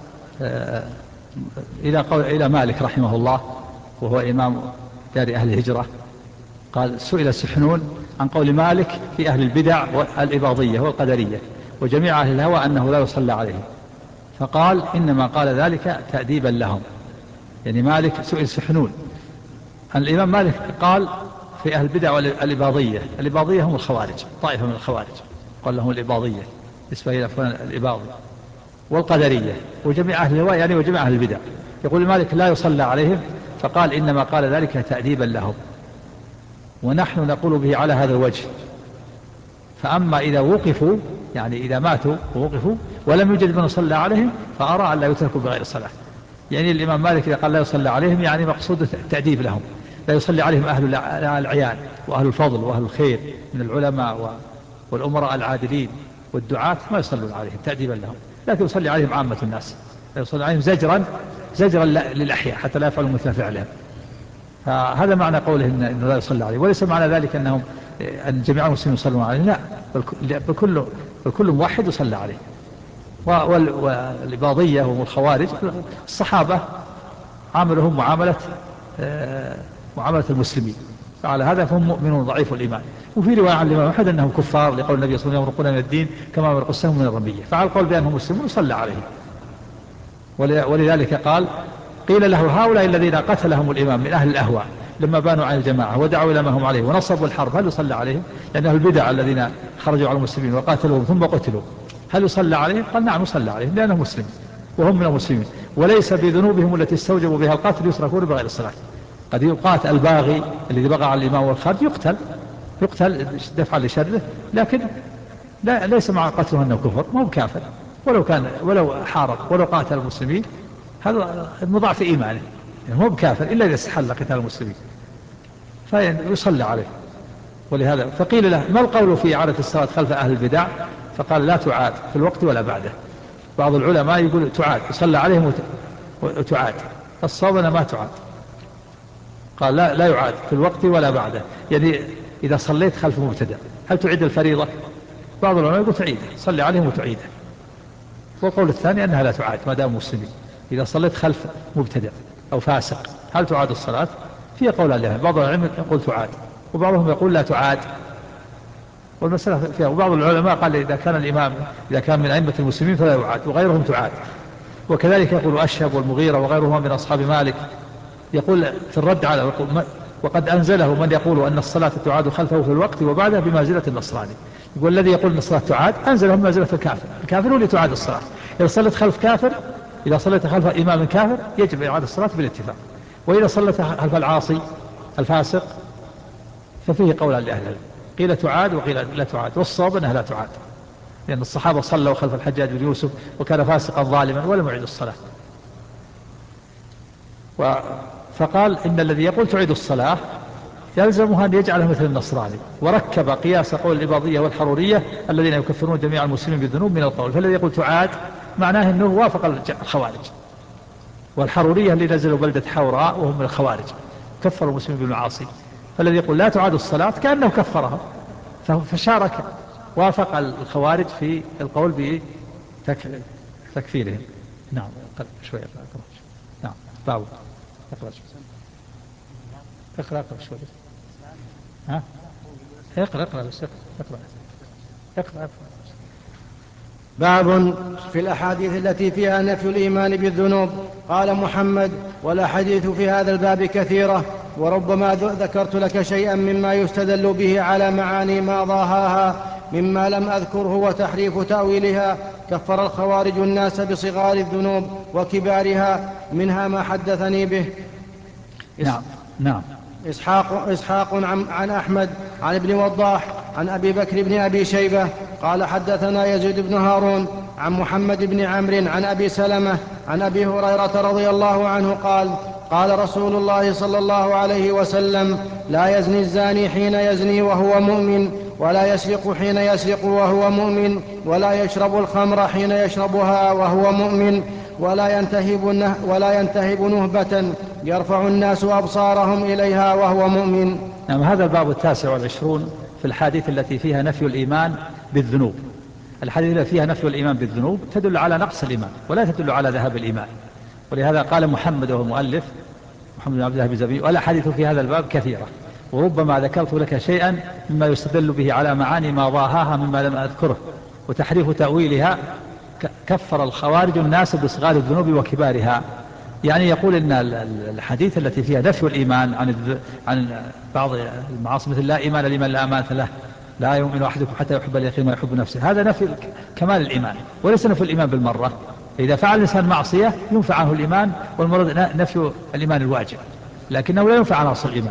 إلى قول إلى مالك رحمه الله وهو إمام دار أهل الهجرة. قال سئل سحنون عن قول مالك في أهل البدع والإباضية والقدرية وجميع أهل الهوى أنه لا يصلى عليهم، فقال إنما قال ذلك تأديبا لهم. يعني مالك سئل سحنون، الإمام مالك قال في أهل البدع والإباضية، الإباضية هم الخوارج، طائفة من الخوارج قال لهم الإباضية نسبة إلى فلان الإباضي، والقدرية وجميع أهل الهوى يعني وجميع أهل البدع. يقول مالك لا يصلى عليهم، فقال إنما قال ذلك تأديبا لهم ونحن نقول به على هذا الوجه. فأما إذا وقفوا يعني إذا ماتوا ووقفوا ولم يوجد من يصلى عليهم فأرى أن لا يتركوا بغير صلاة. يعني الإمام مالك إذا قال لا يصلى عليهم يعني مقصود التأديب لهم، لا يصلي عليهم أهل العيان وأهل الفضل وأهل الخير من العلماء والأمراء العادلين والدعاة ما يصلون عليهم تأديبا لهم، لكن يصلي عليهم عامة الناس، يصلي عليهم زجرا زجرا للأحياء حتى لا يفعلوا مثل فعلهم. فهذا معنى قوله إنه لا يصلى عليه، وليس معنى ذلك أنهم أن جميع المسلمين يصلون عليه، لا، بل كل كل موحد يصلى عليه. والإباضية وهم الخوارج الصحابة عاملهم معاملة معاملة المسلمين، فعلى هذا فهم مؤمنون ضعيف الإيمان. وفي رواية عن الإمام أحمد أنهم كفار لقول النبي صلى الله عليه وسلم يمرقون من الدين كما يمرق السهم من الرمية، فعلى القول بأنهم مسلمون يصلى عليهم. ولذلك قال قيل له هؤلاء الذين قتلهم الإمام من أهل الأهواء لما بانوا عن الجماعة ودعوا إلى ما هم عليه ونصبوا الحرب، هل يصلى عليهم؟ لأن أهل البدع الذين خرجوا على المسلمين وقاتلوهم ثم قتلوا هل يصلى عليهم؟ قال نعم يصلى عليهم لأنهم مسلمين وهم من المسلمين، وليس بذنوبهم التي استوجبوا بها القتل يتركون بغير الصلاة. قد يقاتل الباغي الذي بغى على الإمام والخارج يقتل يقتل دفعا لشره، لكن لا ليس مع قتله أنه كفر، ما هو كافر ولو كان ولو حارب ولو قاتل المسلمين، هذا مضاعف إيمانه، يعني مو بكافر إلا إذا استحل قتال المسلمين فيصلى عليه. ولهذا فقيل له ما القول في إعادة الصلاة خلف أهل البدع؟ فقال لا تعاد في الوقت ولا بعده. بعض العلماء يقول تعاد يصلى عليهم وتعاد، الصواب ما تعاد، قال لا لا يعاد في الوقت ولا بعده. يعني إذا صليت خلف مبتدع هل تعيد الفريضة؟ بعض العلماء يقول تعيده، صلي عليهم وتعيده. والقول الثاني أنها لا تعاد ما دام مسلمين. إذا صليت خلف مبتدع أو فاسق هل تعاد الصلاة؟ في قول الله، بعض العلماء يقول تعاد وبعضهم يقول لا تعاد، والمسألة فيها. وبعض العلماء قال إذا كان الإمام إذا كان من أئمة المسلمين فلا يعاد وغيرهم تعاد. وكذلك يقول أشهب والمغيرة وغيرهم من أصحاب مالك، يقول في الرد على وقد أنزله من يقول أن الصلاة تعاد خلفه في الوقت وبعده بمنزلة النصراني. يقول الذي يقول أن الصلاة تعاد أنزله بمنزلة الكافر، الكافر هو اللي تعاد الصلاة. إذا صليت خلف كافر إذا صليت خلف إمام كافر يجب إعادة الصلاة بالاتفاق، وإذا صليت خلف العاصي الفاسق ففيه قولان لأهل العلم، قيل تعاد وقيل لا تعاد، والصواب أنها لا تعاد، لأن الصحابة صلوا خلف الحجاج بن يوسف وكان فاسقا ظالما ولم يعيد الصلاة. فقال إن الذي يقول تعيد الصلاة يلزمها أن يجعله مثل النصراني، وركب قياس قول الإباضية والحرورية الذين يكفرون جميع المسلمين بالذنوب من القول. فالذي يقول تعاد معناه أنه وافق الخوارج، والحرورية اللي نزلوا بلدة حوراء وهم من الخوارج كفروا المسلمين بالمعاصي، فالذي يقول لا تعاد الصلاة كأنه كفرها، فشارك وافق الخوارج في القول بتكفيرهم. نعم شوية نعم باو اقرأ اقرأ اقرأ شوية ها اقرأ اقرأ بس اقرأ اقرأ اقرأ. باب في الأحاديث التي فيها نفي الإيمان بالذنوب. قال محمد والأحاديث في هذا الباب كثيرة، وربما ذكرت لك شيئا مما يستدل به على معاني ما ضاهاها مما لم أذكره وتحريف تأويلها. كفر الخوارج الناس بصغار الذنوب وكبارها، منها ما حدثني به. نعم نعم إسحاق, إسحاق عن, عن أحمد عن ابن وضاح عن أبي بكر بن أبي شيبة قال حدثنا يزيد بن هارون عن محمد بن عمرو عن أبي سلمة عن أبي هريرة رضي الله عنه قال قال رسول الله صلى الله عليه وسلم لا يزني الزاني حين يزني وهو مؤمن، ولا يسرق حين يسرق وهو مؤمن، ولا يشرب الخمر حين يشربها وهو مؤمن، ولا ينتهب, ولا ينتهب نهبة يرفع الناس أبصارهم إليها وهو مؤمن. نعم هذا الباب التاسع والعشرون في الحديث التي فيها نفي الإيمان بالذنوب. الحديث التي فيها نفي الإيمان بالذنوب تدل على نقص الإيمان ولا تدل على ذهاب الإيمان، ولهذا قال محمد وهو مؤلف محمد بن عبد الله بن زبيب والأحاديث في هذا الباب كثيرة، وربما ذكرت لك شيئا مما يستدل به على معاني ما ضاهاها مما لم أذكره وتحريف تأويلها. كفر الخوارج الناس بصغار الذنوب وكبارها، يعني يقول إن الحديث التي فيها نفي الإيمان عن عن بعض المعاصي مثل لا إيمان لمن لا أمانة له، لا يؤمن أحدكم حتى يحب اليقين ما يحب نفسه، هذا نفي كمال الإيمان وليس نفي الإيمان بالمرة. إذا فعل الإنسان معصية ينفع عنه الإيمان، والمراد نفي الإيمان الواجب، لكنه لا ينفع عنه أصل الإيمان،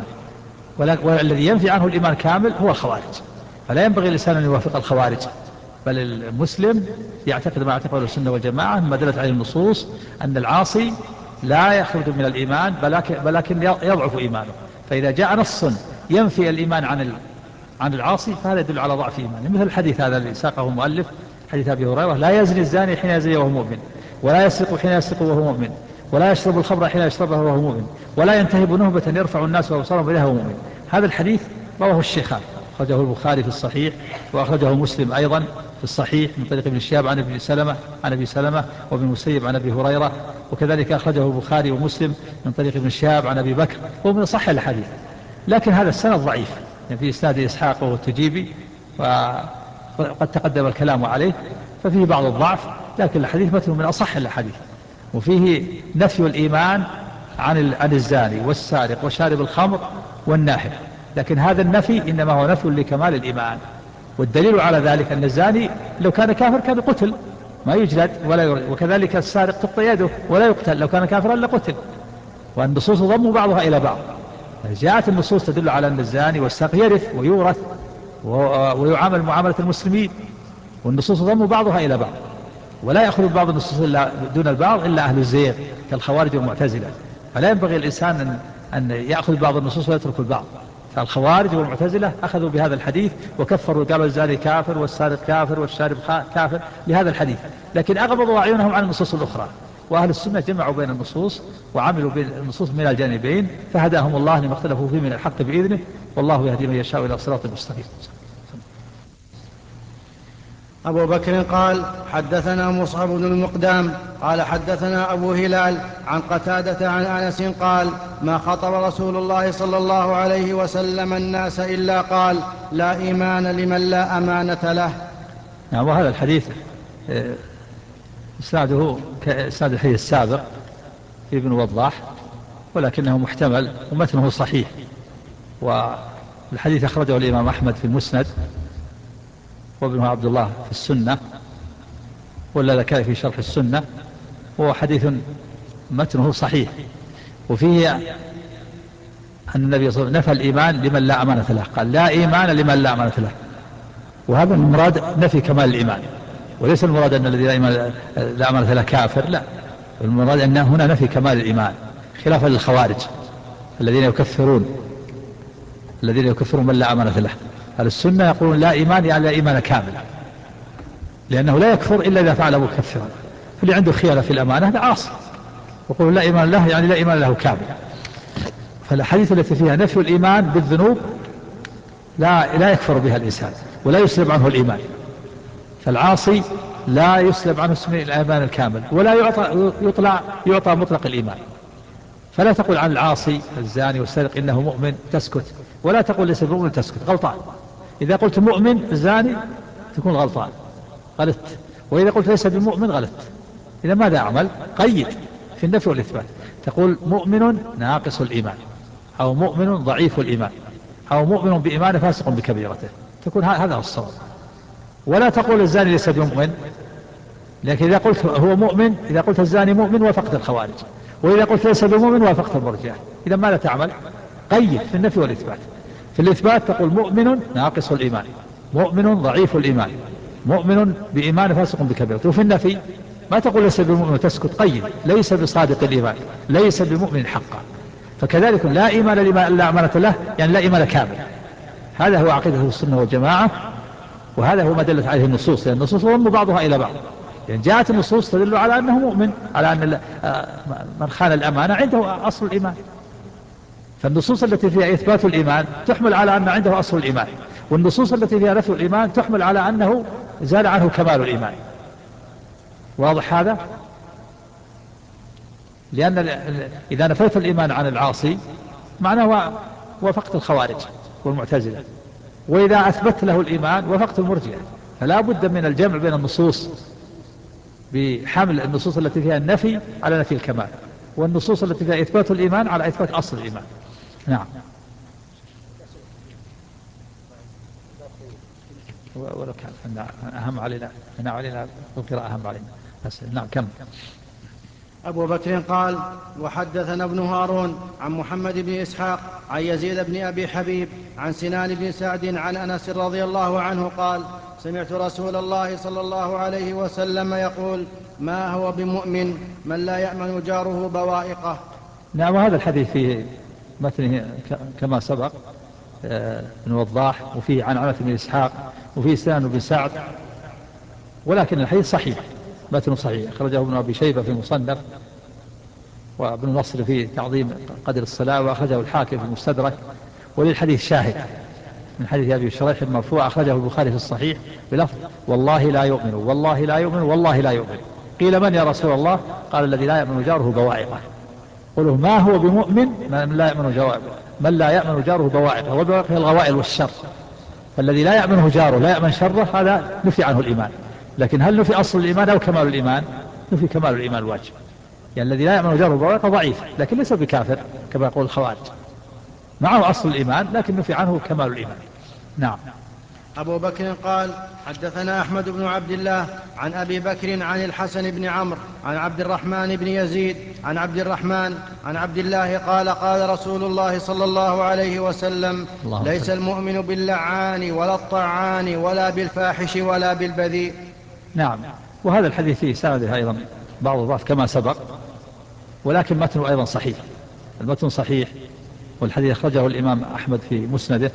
والذي ينفي عنه الإيمان كامل هو الخوارج. فلا ينبغي الإنسان أن يوافق الخوارج، بل المسلم يعتقد ما يعتقد السنة والجماعة مما دلت عليه النصوص أن العاصي لا يخرج من الإيمان ولكن يضعف إيمانه. فإذا جاء نص ينفي الإيمان عن عن العاصي فهذا يدل على ضعف إيمانه، مثل الحديث هذا الذي ساقه المؤلف حديث أبي هريرة: لا يزني الزاني حين يزني وهو مؤمن، ولا يسرق حين يسرق وهو مؤمن، ولا يشرب الخمر حين يشربها وهو مؤمن، ولا ينتهب نهبة يرفع الناس أبصارهم إليها وهو مؤمن. هذا الحديث رواه الشيخان، أخرجه البخاري في الصحيح، وأخرجه مسلم أيضا في الصحيح من طريق ابن شهاب عن ابن سلمة عن ابي سلمة وابن المسيب عن أبي هريرة، وكذلك أخرجه البخاري ومسلم من طريق ابن شهاب عن أبي بكر، وهو من صحيح الحديث. لكن هذا السند ضعيف، يعني في إسناد إسحاق وهو التجيبي، وقد تقدم الكلام عليه، ففيه بعض الضعف، لكن الحديث مثل من أصح الحديث. وفيه نفي الإيمان عن عن الزاني والسارق وشارب الخمر والناحب، لكن هذا النفي إنما هو نفي لكمال الإيمان. والدليل على ذلك أن الزاني لو كان كافر كان قتل ما يجلد ولا يرد، وكذلك السارق تقطع يده ولا يقتل، لو كان كافرا لقتل. والنصوص ضم بعضها إلى بعض، جاءت النصوص تدل على أن الزاني والسارق يرث ويورث ويعامل معاملة المسلمين، والنصوص ضم بعضها إلى بعض، ولا يأخذ بعض النصوص إلا دون البعض إلا أهل الزيغ كالخوارج والمعتزلة. فلا ينبغي الإنسان أن, أن يأخذ بعض النصوص ويترك البعض. فالخوارج والمعتزلة أخذوا بهذا الحديث وكفروا، قالوا الزاني كافر والسارق كافر والشارب كافر لهذا الحديث، لكن أغمضوا أعينهم عن النصوص الأخرى. وأهل السنة جمعوا بين النصوص وعملوا بالنصوص من الجانبين، فهداهم الله لما اختلفوا فيه من الحق بإذنه، والله يهدي من يشاء إلى صراط مستقيم. أبو بكر قال: حدثنا مصعب بن المقدام قال حدثنا أبو هلال عن قتادة عن أنس قال: ما خطب رسول الله صلى الله عليه وسلم الناس إلا قال: لا إيمان لمن لا أمانة له. نعم. وهذا الحديث إسناده كإسناد الحديث السابق في ابن وضاح، ولكنه محتمل ومتنه صحيح. والحديث أخرجه الإمام أحمد في المسند، وابنه عبد الله في السنة، ولا ذكر في شرح السنة، وهو حديث متنه صحيح. وفيه أن النبي صلى الله عليه وسلم نفى الإيمان لمن لا أمانة له، قال: لا إيمان لمن لا أمانة له. وهذا المراد نفي كمال الإيمان، وليس المراد أن الذي لا إيمان لا أمانة له كافر، لا، المراد أن هنا نفي كمال الإيمان، خلافا للخوارج الذين يكفرون الذين يكفرون من لا أمانة له. أهل السنة يقولون لا إيمان يعني لا إيمان كامل، لأنه لا يكفر إلا إذا فعل مكفرا، فاللي عنده خيانة في الأمانة هذا عاصي. يقولون لا إيمان له يعني لا إيمان له كامل. فالحديث التي فيها نفي الإيمان بالذنوب لا لا يكفر بها الإنسان ولا يسلب عنه الإيمان. فالعاصي لا يسلب عنه اسم الإيمان الكامل، ولا يعطى يطلع يعطى مطلق الإيمان. فلا تقول عن العاصي الزاني والسارق إنه مؤمن تسكت، ولا تقول ليس بمؤمن تسكت، غلطان. إذا قلت مؤمن الزاني تكون غلطان، غلطت. وإذا قلت ليس بمؤمن غلطت. إذا ماذا أعمل؟ قيد في النفي والإثبات، تقول مؤمن ناقص الإيمان، أو مؤمن ضعيف الإيمان، أو مؤمن بإيمان فاسق بكبيرته، تكون هذا هو الصواب. ولا تقول الزاني ليس بمؤمن، لكن إذا قلت هو مؤمن، إذا قلت الزاني مؤمن وافقت الخوارج، وإذا قلت ليس بمؤمن وافقت المرجئة. إذا ماذا تعمل؟ قيد في النفي والإثبات. في الإثبات تقول مؤمن ناقص الإيمان، مؤمن ضعيف الإيمان، مؤمن بإيمان فاسق بكبيرته. وفي النفي ما تقول ليس بمؤمن وتسكت، قيد ليس بصادق الإيمان، ليس بمؤمن حقا. فكذلك لا إيمان لمن لا أمانة له يعني لا إيمان كامل. هذا هو عقيدة السنة والجماعة، وهذا هو ما دلت عليه النصوص، لأن النصوص ضم بعضها إلى بعض. يعني جاءت النصوص تدل على أنه مؤمن، على أن من خان الأمانة عنده أصل الإيمان. فالنصوص التي فيها إثبات الإيمان تحمل على أن عنده أصل الإيمان، والنصوص التي فيها نفي الإيمان تحمل على أنه زال عنه كمال الإيمان. واضح هذا؟ لأن إذا نفيت الإيمان عن العاصي معناه وافقت الخوارج والمعتزلة، وإذا أثبت له الإيمان وافقت المرجئة. فلا بد من الجمع بين النصوص بحمل النصوص التي فيها النفي على نفي الكمال، والنصوص التي فيها إثبات الإيمان على إثبات أصل الإيمان. نعم. ولو كان أهم علينا أنا علينا القراءة أهم علينا بس. نعم كم. أبو بكر قال: وحدثنا ابن هارون عن محمد بن إسحاق عن يزيد بن أبي حبيب عن سنان بن سعد عن أنس رضي الله عنه قال: سمعت رسول الله صلى الله عليه وسلم يقول: ما هو بمؤمن من لا يأمن جاره بوائقه. نعم. وهذا الحديث فيه متنه كما سبق ابن وضاح، وفيه عن عنة بن إسحاق، وفيه سنان بن سعد ولكن الحديث صحيح، متن صحيح، أخرجه ابن أبي شيبة في المصنف، وابن نصر في تعظيم قدر الصلاة، وأخرجه الحاكم في المستدرك. وللحديث شاهد من حديث أبي شريح المرفوع، أخرجه البخاري في الصحيح بلفظ: والله لا يؤمن والله لا يؤمن والله لا يؤمن. قيل: من يا رسول الله؟ قال: الذي لا يأمن جاره بوائقه. قلوا: ما هو بمؤمن من لا يأمن جاره من لا يأمن جاره بوائقه، والبوائق هي الغوائل والشر. فالذي لا يأمنه جاره لا يأمن شره، هذا نفي عنه الإيمان. لكن هل نفي أصل الإيمان أو كمال الإيمان؟ نفي كمال الإيمان الواجب. يعني الذي لا يأمن جاره بوائقه ضعيف، لكن ليس بكافر كما يقول الخوارج، معه أصل الإيمان لكن نفي عنه كمال الإيمان. نعم. أبو بكر قال: حدثنا أحمد بن عبد الله عن أبي بكر عن الحسن بن عمرو عن عبد الرحمن بن يزيد عن عبد الرحمن عن عبد الله قال: قال رسول الله صلى الله عليه وسلم: ليس المؤمن باللعان ولا الطعان ولا بالفاحش ولا بالبذيء. نعم. وهذا الحديث فيه سنده أيضا بعض الضعف كما سبق، ولكن متنه أيضا صحيح. المتن صحيح، والحديث أخرجه الإمام أحمد في مسنده،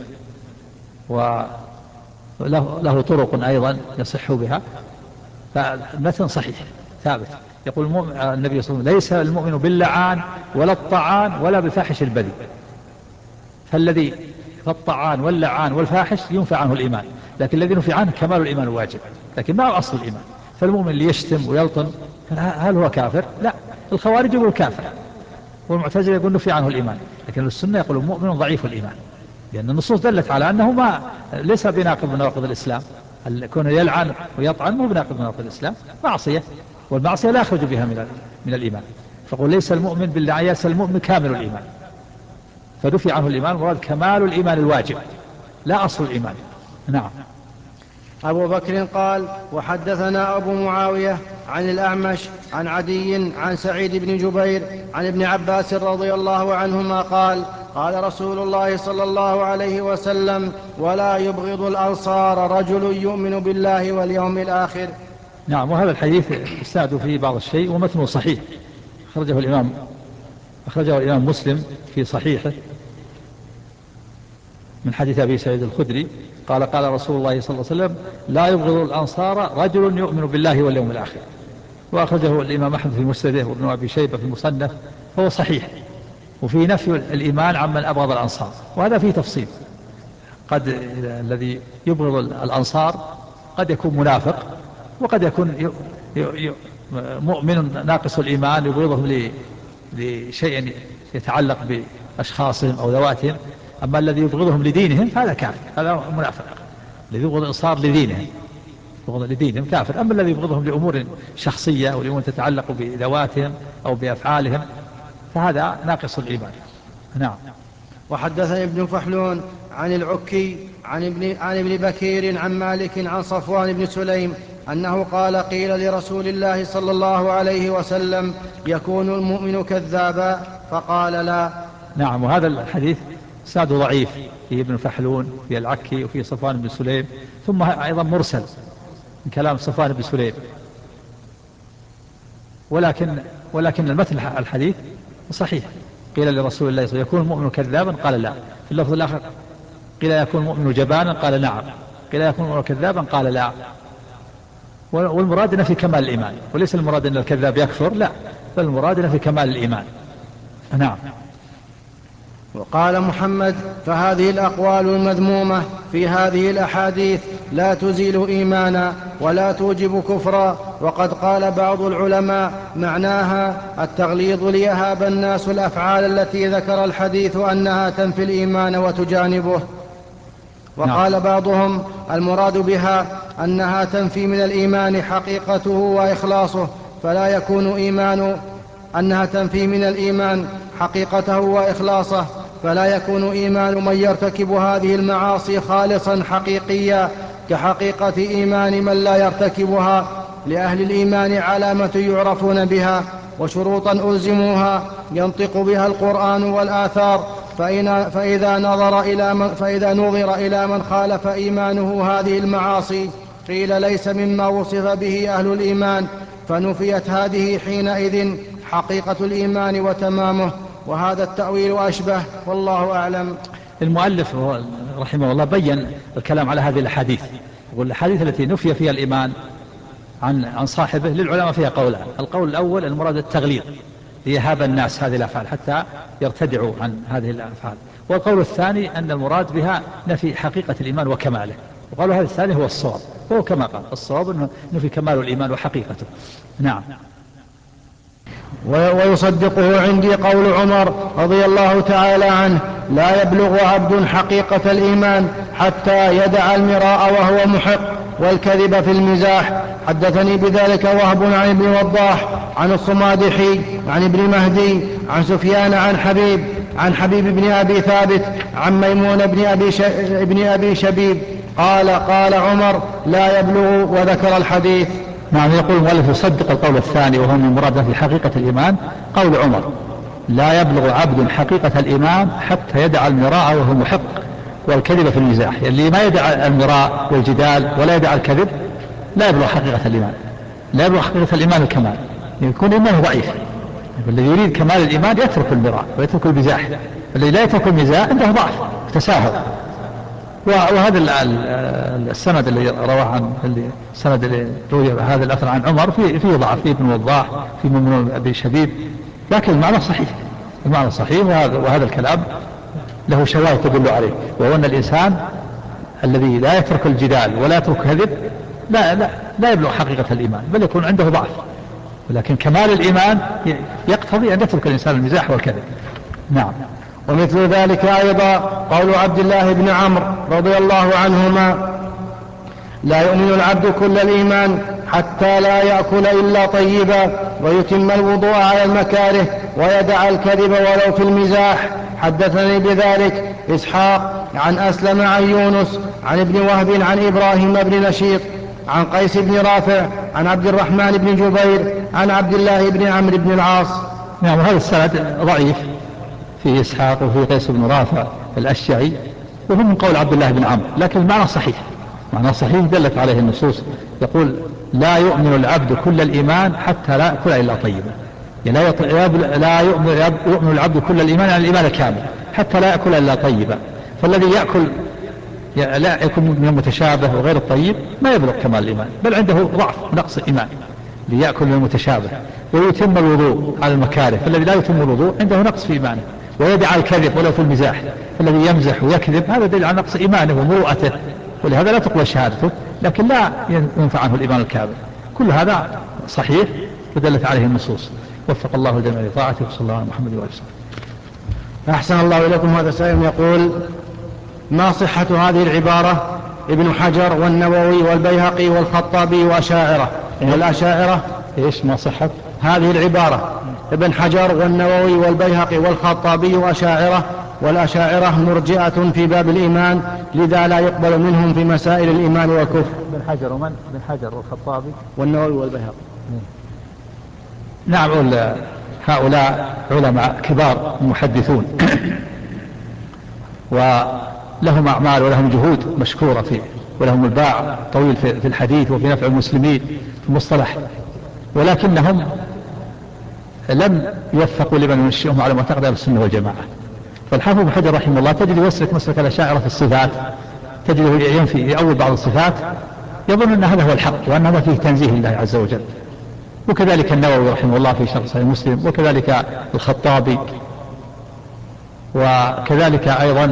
وله له طرق أيضا يصح بها، فالمتن صحيح ثابت. يقول النبي صلى الله عليه وسلم: ليس المؤمن باللعان ولا الطعان ولا بفاحش البذيء. فالذي فالطعان واللعان والفاحش ينفع عنه الإيمان، لكن الذي ينفع عنه كمال الإيمان الواجب، لكن ما هو أصل الإيمان. فالمؤمن اللي يشتم ويلطم هل هو كافر؟ لا. الخوارج يقول كافر، والمعتزلة يقول نفي عنه الإيمان، لكن السنة يقول مؤمن ضعيف الإيمان، لأن النصوص دلت على أنه ما ليس بناقض من نواقض الإسلام. كونه يلعن ويطعن مو بناقض من نواقض الإسلام، معصية، والمعصية لا يخرج بها من من الإيمان. فقل: ليس المؤمن باللعان، ليس المؤمن كامل الإيمان. فدفع عنه الإيمان، مراد كمال الإيمان الواجب لا أصل الإيمان. نعم. أبو بكر قال: وحدثنا أبو معاوية عن الأعمش عن عدي عن سعيد بن جبير عن ابن عباس رضي الله عنهما قال: قال رسول الله صلى الله عليه وسلم: ولا يبغض الأنصار رجل يؤمن بالله واليوم الآخر. نعم. وهذا الحديث استعد فيه بعض الشيء ومتنه صحيح، أخرجه الإمام أخرجه الإمام مسلم في صحيحه من حديث أبي سعيد الخدري قال: قال رسول الله صلى الله عليه وسلم: لا يبغض الأنصار رجل يؤمن بالله واليوم الآخر. وأخرجه الإمام أحمد في مسنده وابن أبي شيبة في المصنف، فهو صحيح، وفي نفي الإيمان عمن أبغض الأنصار. وهذا فيه تفصيل، قد الذي يبغض الأنصار قد يكون منافق، وقد يكون مؤمن ناقص الإيمان يبغضهم لشيء يتعلق بأشخاصهم أو ذواتهم. أما الذي يبغضهم لدينهم فهذا كافر، هذا منافق. الذي يبغض الأنصار لدينهم يبغض لدينهم كافر. أما الذي يبغضهم لأمور شخصية أو لأمور تتعلق بذواتهم أو بأفعالهم فهذا ناقص الإيمان. نعم. وحدثني ابن فحلون عن العكي عن ابن, عن ابن بكير عن مالك عن صفوان بن سليم أنه قال: قيل لرسول الله صلى الله عليه وسلم: يكون المؤمن كذابا؟ فقال: لا. نعم. وهذا الحديث ساد ضعيف، في ابن فحلون، في العكي، وفي صفوان بن سليم، ثم أيضا مرسل من كلام صفوان بن سليم. ولكن ولكن المتن الحديث صحيح. قيل لرسول الله صلى الله عليه وسلم: يكون المؤمن كذابا؟ قال: لا. في اللفظ الآخر: قيل: يكون المؤمن جبانا؟ قال: نعم. قيل: يكون المؤمن كذابا؟ قال: لا. والمراد أنه في كمال الإيمان، وليس المراد أن الكذاب يكفر، لا، بل المراد أنه في كمال الإيمان. نعم. وقال محمد: فهذه الأقوال المذمومة في هذه الأحاديث لا تزيل إيمانا ولا توجب كفرا. وقد قال بعض العلماء معناها التغليظ ليهاب الناس الأفعال التي ذكر الحديث أنها تنفي الإيمان وتجانبه. وقال بعضهم المراد بها أنها تنفي من الإيمان حقيقته وإخلاصه فلا يكون إيمان أنها تنفي من الإيمان حقيقته وإخلاصه فلا يكون إيمان من يرتكب هذه المعاصي خالصا حقيقيا كحقيقة إيمان من لا يرتكبها. لأهل الإيمان علامة يعرفون بها وشروطا ألزموها ينطق بها القرآن والآثار. فإذا نظر إلى من, فإذا نظر إلى من خالف إيمانه هذه المعاصي قيل ليس مما وصف به أهل الإيمان، فنفيت هذه حينئذ حقيقة الإيمان وتمامه. وهذا التأويل أشبه، والله أعلم. المؤلف رحمه الله بين الكلام على هذه الأحاديث، يقول الأحاديث التي نفي فيها الإيمان عن عن صاحبه للعلماء فيها قولان. القول الأول المراد التغليظ ليهاب الناس هذه الأفعال حتى يرتدعوا عن هذه الأفعال، والقول الثاني أن المراد بها نفي حقيقة الإيمان وكماله، وقالوا هذا الثاني هو الصواب، وهو كما قال الصواب أنه نفي كمال الإيمان وحقيقته. نعم. ويصدقه عندي قول عمر رضي الله تعالى عنه: لا يبلغ عبد حقيقة الإيمان حتى يدع المراء وهو محق والكذب في المزاح. حدثني بذلك وهب عن ابن وضاح عن الصمادحي عن ابن مهدي عن سفيان عن حبيب عن حبيب بن أبي ثابت عن ميمون بن أبي, ش... ابن أبي شبيب قال: قال عمر: لا يبلغ، وذكر الحديث. نعم. يقول المؤلف يصدق القول الثاني وهو من مراد في حقيقة الإيمان قول عمر: لا يبلغ عبد حقيقة الإيمان حتى يدع المراء وهو محق والكذب في المزاح. اللي ما يدع المراء والجدال ولا يدع الكذب لا يبلغ حقيقة الإيمان، لا يبلغ حقيقة الإيمان الكمال، يكون إيمانه ضعيف. الذي يريد كمال الإيمان يترك المراء ويترك المزاح، الذي لا يترك المزاح عنده ضعف وتساهل. وهذا السند اللي رواه عن السند اللي روي هذا الأثر عن عمر فيه فيه ضعف، فيه ابن وضاح، فيه ميمون أبي شبيب، لكن المعنى صحيح، المعنى صحيح. وهذا, وهذا الكلام له شواهد تدل عليه، وهو أن الإنسان الذي لا يترك الجدال ولا يترك كذب لا, لا, لا يبلغ حقيقة الإيمان، بل يكون عنده ضعف. ولكن كمال الإيمان يقتضي أن يترك الإنسان المزاح والكذب. نعم. ومثل ذلك أيضا قول عبد الله بن عمرو رضي الله عنهما: لا يؤمن العبد كل الإيمان حتى لا يأكل إلا طيبا ويتم الوضوء على المكاره ويدع الكذب ولو في المزاح. حدثني بذلك إسحاق عن أسلم عن يونس عن ابن وهب عن إبراهيم بن نشيط عن قيس بن رافع عن عبد الرحمن بن جبير عن عبد الله بن عمرو بن العاص. نعم. هذا السند ضعيف، في إسحاق وفي قيس بن رافع الأشجعي، وهو من قول عبد الله بن عمرو، لكن المعنى صحيح، معنى صحيح دلت عليه النصوص. يقول: لا يؤمن العبد كل الإيمان حتى لا يأكل إلا طيبا. لا, يط... لا يؤمن... يؤمن العبد كل الإيمان عن الإيمان الكامل حتى لا يأكل إلا طيبا. فالذي يأكل لا يكون من المتشابه وغير الطيب ما يبلغ كمال الإيمان، بل عنده ضعف نقص الإيمان ليأكل من المتشابه. ويتم الوضوء على المكاره، فالذي لا يتم الوضوء عنده نقص في إيمانه. ويدع الكذب ولو في المزاح، فالذي يمزح ويكذب هذا دليل على نقص إيمانه ومروءته، ولهذا لا تقبل شهادته، لكن لا ينفع عنه الإيمان الكامل. كل هذا صحيح ودلت عليه النصوص. وفق الله الجميع لطاعته، وصلى الله على محمد وآله وسلم. أحسن الله إليكم. هذا سائل يقول: ما صحة هذه العبارة؟ ابن حجر والنووي والبيهقي والخطابي وأشاعرة. والأشاعرة إيش ما صحة هذه العبارة؟ ابن حجر والنووي والبيهقي والخطابي وأشاعرة، والأشاعرة مرجئة في باب الإيمان، لذا لا يقبل منهم في مسائل الإيمان والكفر. ابن حجر ومن؟ ابن حجر والخطابي والنووي والبيهقي. نعم. هؤلاء علماء كبار محدثون ولهم أعمال ولهم جهود مشكورة فيه، ولهم الباع طويل في الحديث وفي نفع المسلمين في المصطلح، ولكنهم لم يوفقوا لمن ينشئهم على معتقد أهل السنة والجماعة. فالحافظ ابن حجر رحمه الله تجد يسلك مسلك الأشاعرة في الصفات، تجده ينفي أول بعض الصفات، يظن أن هذا هو الحق وأن هذا فيه تنزيه الله عز وجل. وكذلك النووي رحمه الله في شرح صحيح مسلم، وكذلك الخطابي، وكذلك أيضا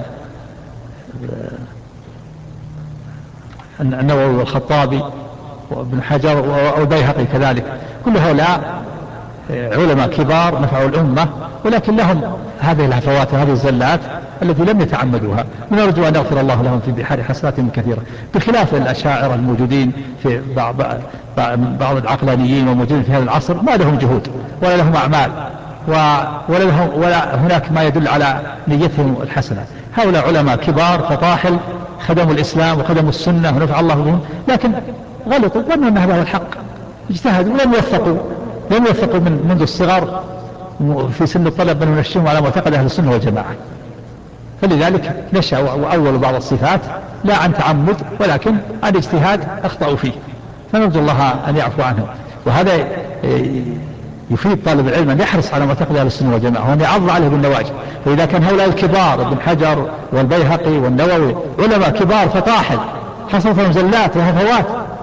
النووي والخطابي وابن حجر والبيهقي كذلك. كل هؤلاء علماء كبار نفعوا الأمة، ولكن لهم هذه الهفوات وهذه الزلات التي لم يتعمدوها، ونرجو أن يغفر الله لهم في بحار حسنات كثيرة، بخلاف الأشاعرة الموجودين في بعض, بعض العقلانيين والموجودين في هذا العصر، ما لهم جهود ولا لهم أعمال ولا, لهم ولا هناك ما يدل على نيتهم الحسنة. هؤلاء علماء كبار فطاحل خدموا الإسلام وخدموا السنة ونفع الله بهم، لكن غلطوا ظنوا أن هذا هو الحق، اجتهدوا ولم يوفقوا لم يوفقوا من منذ الصغر في سن الطلب من ينشئهم على معتقد أهل السنة والجماعة. فلذلك نشأ وأول بعض الصفات لا عن تعمد ولكن عن اجتهاد أخطأوا فيه، فنرجو الله أن يعفو عنهم. وهذا يفيد طالب العلم أن يحرص على معتقد أهل السنة والجماعة وأن يعض عليه بالنواجذ. فإذا كان هؤلاء الكبار ابن حجر والبيهقي والنووي علماء كبار فطاحل حصلت لهم زلات وهفوات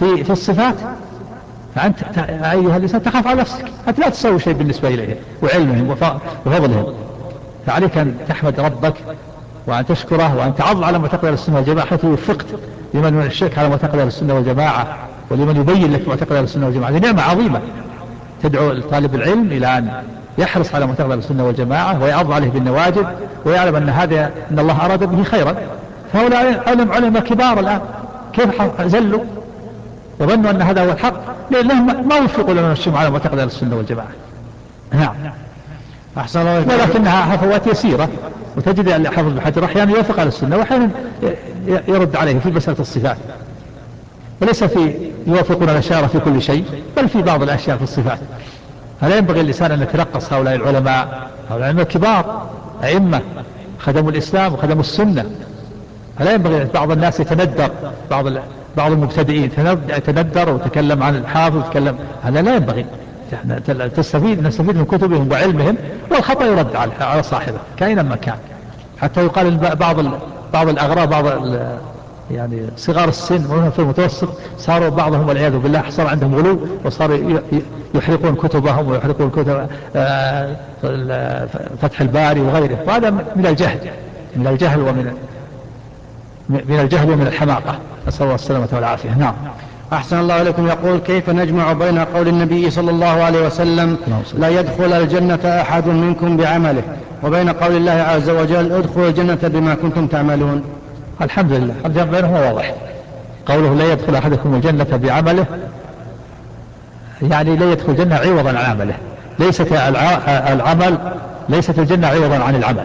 في, في الصفات فأنت أيها الإنسان تخاف على نفسك، أنت لا تسوي شيء بالنسبة إليهم وعلمهم وفضلهم، فعليك أن تحمد ربك وأن تشكره وأن تعض على معتقد السنة والجماعة حيث وفقت لمن من الشرك على معتقد السنة والجماعة ولمن يبين لك معتقد السنة والجماعة. هذه نعمة عظيمة تدعو طالب العلم إلى أن يحرص على معتقد السنة والجماعة ويعض عليه بالنواجذ ويعلم أن هذا أن الله أراد به خيرا. فهؤلاء علم علماء كبار الآن كيف زلوا وظنوا أن هذا هو الحق لأنهم ما وفقوا لما يمشوا على معتقد السنة والجماعة. نعم. أحسن الله إليك. ولكنها هفوات يسيرة، وتجد أن حافظ بن حجر أحيانا يوافق على السنة وأحيانا يرد عليه في مسألة الصفات، وليس في يوافقون الأشاعرة في كل شيء بل في بعض الأشياء في الصفات. فلا ينبغي الإنسان أن يترقص هؤلاء العلماء، هؤلاء العلماء كبار أئمة خدموا الإسلام وخدموا السنة، فلا ينبغي بعض الناس يتندر، بعض بعض المبتدئين يتندر وتكلم عن الحافظ وتكلم، هذا لا ينبغي. تستفيد نستفيد من كتبهم وعلمهم، والخطأ يرد على صاحبه كائنا ما كان. حتى يقال بعض بعض الأغراب بعض يعني صغار السن في المتوسط صاروا بعضهم والعياذ بالله صار عندهم غلو وصاروا يحرقون كتبهم ويحرقون كتب فتح الباري وغيره، وهذا من الجهل من الجهل ومن من الجهل ومن الحماقة، نسأل الله السلامة والعافية. نعم. أحسن الله إليكم. يقول كيف نجمع بين قول النبي صلى الله عليه وسلم لا يدخل الجنة أحد منكم بعمله وبين قول الله عز وجل ادخلوا الجنة بما كنتم تعملون؟ الحمد لله الجمع بينهما واضح. قوله لا يدخل أحدكم الجنة بعمله يعني لا يدخل الجنة عوضا عن عمله، ليست العمل ليست الجنة عوضا عن العمل،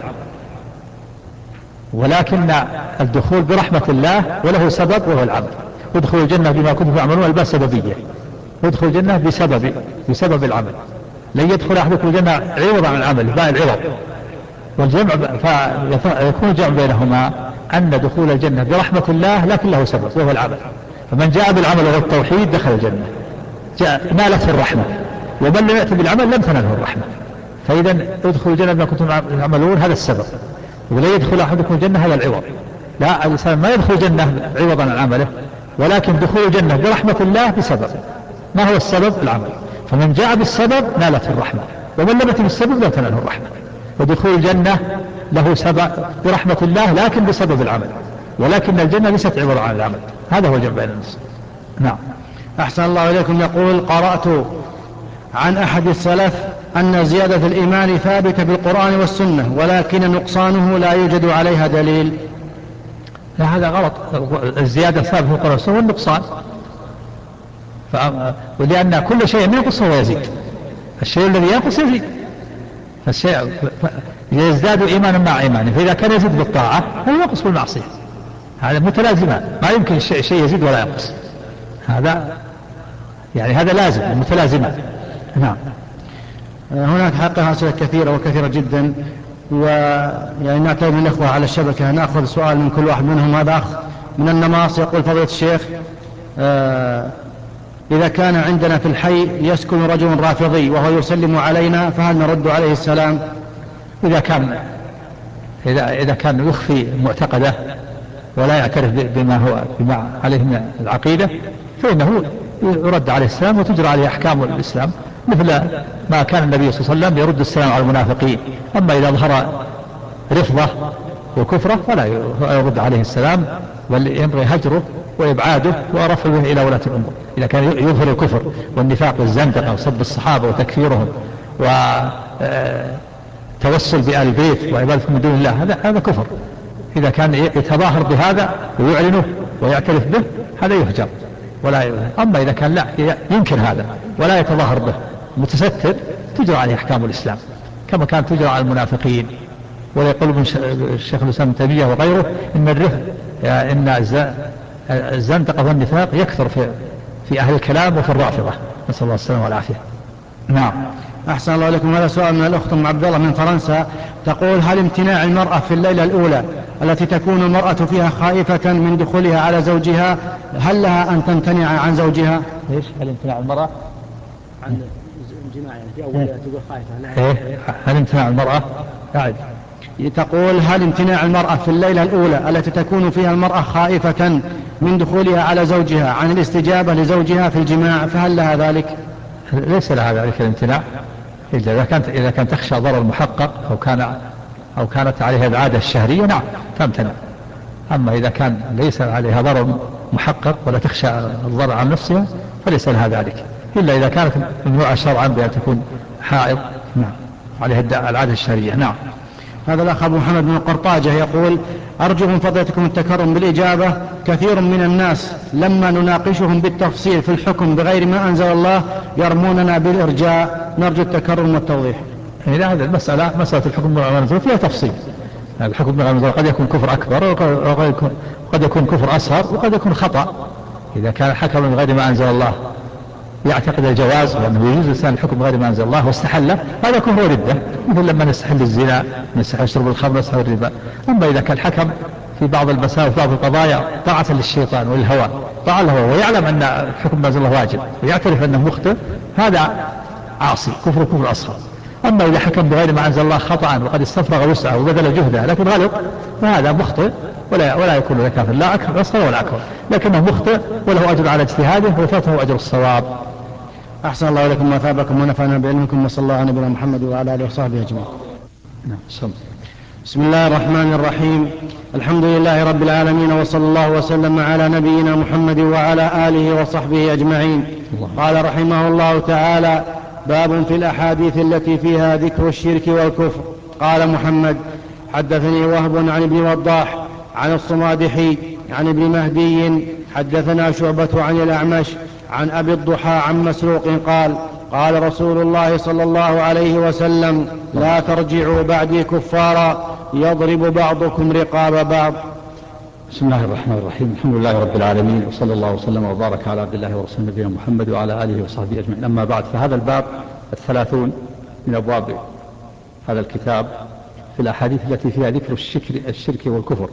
ولكن الدخول برحمة الله وله سبب وهو العمل. ادخلوا الجنة بما كنتم تعملون الباء سببية، ادخلوا الجنة بسبب بسبب العمل. لن يدخل أحدكم الجنة عوضا عن العمل باء العوض، والجمع فيكون الجمع بينهما أن دخول الجنة برحمة الله لكن له سبب وهو العمل. فمن جاء بالعمل والتوحيد دخل الجنة جاء نالته الرحمة، ومن لم يأتي بالعمل لم تناله الرحمة. فإذا ادخلوا الجنة بما كنتم تعملون هذا السبب، ولا يدخل أحدكم الجنة هذا العوض. لا، الإنسان ما يدخل الجنة عوضا عن عمله، ولكن دخول الجنة برحمة الله بسبب. ما هو السبب؟ العمل. فمن جاء بالسبب نالته الرحمة، ومن لم يأتي بالسبب لم تناله الرحمة. ودخول الجنة له سبب برحمة الله لكن بسبب العمل، ولكن الجنة ليست عوضا عن العمل. هذا هو الجمع بين الناس. نعم. أحسن الله إليكم. يقول قرأت عن أحد السلف أن زيادة الإيمان ثابتة بالقرآن والسنة ولكن نقصانه لا يوجد عليها دليل. لا، هذا غلط. الزيادة ثابتة في القرآن والسنة والنقصان، ولأن كل شيء ينقص هو يزيد، الشيء الذي ينقص يزيد. فالشيء يزداد إيمانا مع إيمانه، فإذا كان يزيد بالطاعة هو ينقص بالمعصية. هذا متلازمان، ما يمكن الشيء شيء يزيد ولا ينقص، هذا يعني هذا لازم متلازمان. نعم. هناك حقيقة أسئلة كثيرة وكثيرة جدا، ويعني نعتذر من الإخوة على الشبكة نأخذ سؤال من كل واحد منهم. هذا أخ من النماص يقول فضيلة الشيخ آه إذا كان عندنا في الحي يسكن رجل رافضي وهو يسلم علينا فهل نرد عليه السلام؟ إذا كان إذا إذا كان يخفي معتقده ولا يعترف بما هو بما عليه من العقيدة فإنه يرد عليه السلام وتجرى عليه أحكام الإسلام، مثل ما كان النبي صلى الله عليه وسلم يرد السلام على المنافقين. أما إذا ظهر رفضه وكفره فلا يرد عليه السلام، بل ينبغي هجره وإبعاده ورفعه إلى ولاة الأمور. إذا كان يظهر الكفر والنفاق والزندقة وسب الصحابة وتكفيرهم وتوسل بآل البيت وعبادة من دون الله هذا هذا كفر. إذا كان يتظاهر بهذا ويعلنه ويعترف به هذا يهجر ولا يهجر. أما إذا كان لا ينكر هذا ولا يتظاهر به متستر تجرى عليه أحكام الإسلام كما كان تجرى على المنافقين. ويقول ابن الشيخ الإسلام ابن تيمية وغيره إن الرفض إن الزندقة والنفاق يكثر في في أهل الكلام وفي الرافضة، نسأل الله السلامة والعافية. نعم. أحسن الله إليكم. هذا سؤال من الأخت أم عبد الله من فرنسا تقول هل امتناع المرأة في الليلة الأولى التي تكون المرأة فيها خائفة من دخولها على زوجها هل لها أن تمتنع عن زوجها؟ إيش هل امتناع المرأة عن الجماع يعني في أول ليلة تقول خائفة إيه هل امتناع المرأة؟ قاعد تقول: هل امتناع المرأة في الليلة الأولى التي تكون فيها المرأة خائفة من دخولها على زوجها عن الاستجابة لزوجها في الجماع، فهل لها ذلك؟ ليس لها ذلك الامتناع إلا إذا كانت إذا كانت تخشى ضرر محقق أو كان أو كانت عليها العادة الشهرية، نعم تمتنع. أما إذا كان ليس عليها ضرر محقق ولا تخشى الضرر عن نفسها فليس لها ذلك، إلا إذا كانت ممنوعة شرعا بأن تكون حائض، نعم، عليها العادة الشهرية، نعم. هذا الأخ أبو محمد بن القرطاجة يقول: أرجو من فضلتكم التكرم بالإجابة. كثير من الناس لما نناقشهم بالتفصيل في الحكم بغير ما أنزل الله يرموننا بالإرجاء، نرجو التكرم والتوضيح. إلى هذه المسألة، مسألة الحكم بغير ما أنزل فيها تفصيل. الحكم بغير ما أنزل قد يكون كفر أكبر وقد يكون كفر أصغر وقد يكون خطأ. إذا كان حكم بغير ما أنزل الله يعتقد الجواز وأنه يجوز لسان الحكم بغير ما أنزل الله واستحله، هذا يكون هو ردة، مثل لما نستحل الزنا، نستحل شرب الخمر، نستحل الربا. أما إذا كان حكم في بعض المسائل وفي بعض القضايا طاعة للشيطان والهوى، طاعة الهوى، ويعلم أن الحكم ما أنزل الله واجب ويعترف أنه مخطئ، هذا عاصي، كفر كفر أصغر. أما إذا حكم بغير ما أنزل الله خطأ وقد استفرغ وسعه وبذل جهده لكن غلط، فهذا مخطئ ولا ولا يكون له كافر، لا أكبر أصغر ولا أكبر، لكنه مخطئ وله أجر على اجتهاده وفاته أجر الصواب. أحسن الله إليكم وأثابكم ونفعنا بعلمكم، وصلى الله على نبينا محمد وعلى آله وصحبه أجمعين. بسم الله الرحمن الرحيم. الحمد لله رب العالمين، وصلى الله وسلم على نبينا محمد وعلى آله وصحبه أجمعين. قال رحمه الله تعالى: باب في الأحاديث التي فيها ذكر الشرك والكفر. قال محمد: حدثني وهب عن ابن وضاح عن الصمادحي عن ابن مهدي حدثنا شعبة عن الأعمش عن أبي الضحى عن مسروق قال: قال رسول الله صلى الله عليه وسلم: لا ترجعوا بعدي كفارا يضرب بعضكم رقاب بعض. بسم الله الرحمن الرحيم. الحمد لله رب العالمين، وصلى الله وسلم وبارك على عبد الله ورسوله نبينا محمد وعلى آله وصحبه أجمعين. أما بعد، فهذا الباب الثلاثون من أبواب هذا الكتاب في الأحاديث التي فيها ذكر الشرك, الشرك والكفر.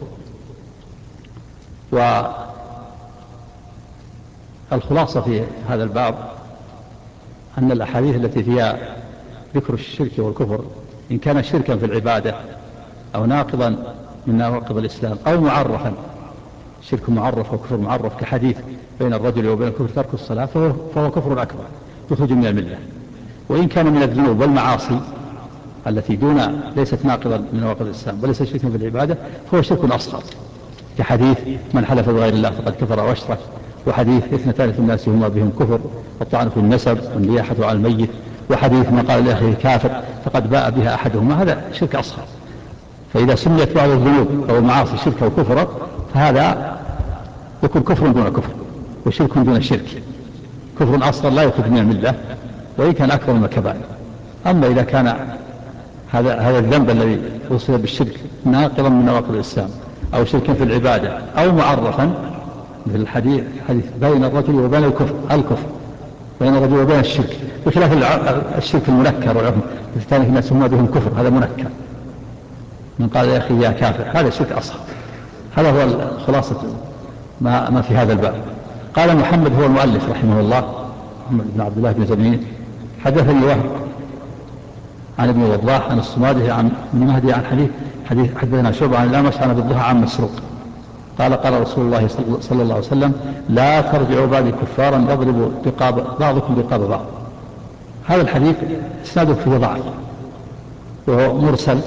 والخلاصة في هذا الباب أن الأحاديث التي فيها ذكر الشرك والكفر إن كان شركا في العبادة أو ناقضا من نواقض الإسلام أو معرفا، شرك معرف وكفر معرف كحديث بين الرجل وبين الكفر ترك الصلاة، فهو, فهو كفر أكبر يخرج من الملة. وإن كان من الذنوب والمعاصي التي دون ليست ناقضا من نواقض الإسلام وليس شركا في العبادة، فهو شرك أصغر كحديث من حلف بغير الله فقد كفر واشرك، وحديث اثنتان في الناس هما بهم كفر، والطعن في النسب والنياحة على الميت، وحديث من قال لأخيه كافر فقد باء بها أحدهما، هذا شرك أصغر. فإذا سميت بعض الذنوب أو المعاصي شرك أو كفر فهذا يكون كفر دون كفر وشرك دون شرك، كفر أصغر لا يخرج من الملة وإن كان أكبر من الكبائر. أما إذا كان هذا هذا الذنب الذي وصف بالشرك ناقضا من نواقض الإسلام أو شركا في العبادة أو معرفا، مثل الحديث حديث بين الرجل وبين الكفر الكفر بين الرجل وبين الشرك، بخلاف الشرك المنكر الثاني في الناس هما بهم كفر، هذا منكر من قال يا أخي يا كافر، هذا شرك أصغر. هذا هو خلاصة ما, ما في هذا الباب. قال محمد هو المؤلف رحمه الله، محمد بن عبد الله بن زمين، حدثني وهب عن ابن وضاح عن الصمادحي عن ابن مهدي عن حديث حديث حدثنا شعبة عن الأعمش عن أبي الضحى عن مسروق قال: قال رسول الله صلى الله عليه وسلم: لا ترجعوا بعدي كفارا يضرب رقاب بعضكم رقاب بعض. هذا الحديث اسناده فيه ضعف وهو مرسل،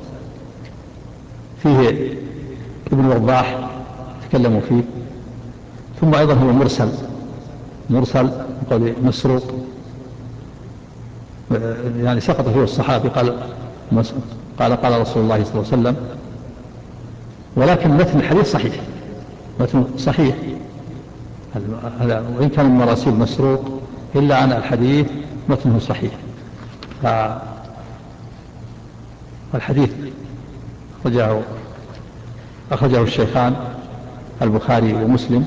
فيه ابن وضاح تكلموا فيه، ثم أيضا هو مرسل مرسل قال مسروق، يعني سقط فيه الصحابي قال قال قال رسول الله صلى الله عليه وسلم، ولكن متن الحديث صحيح، متن صحيح هذا وإن كان من مراسيل مسروق إلا أن الحديث متنه صحيح. والحديث أخرجه أخرجه الشيخان البخاري ومسلم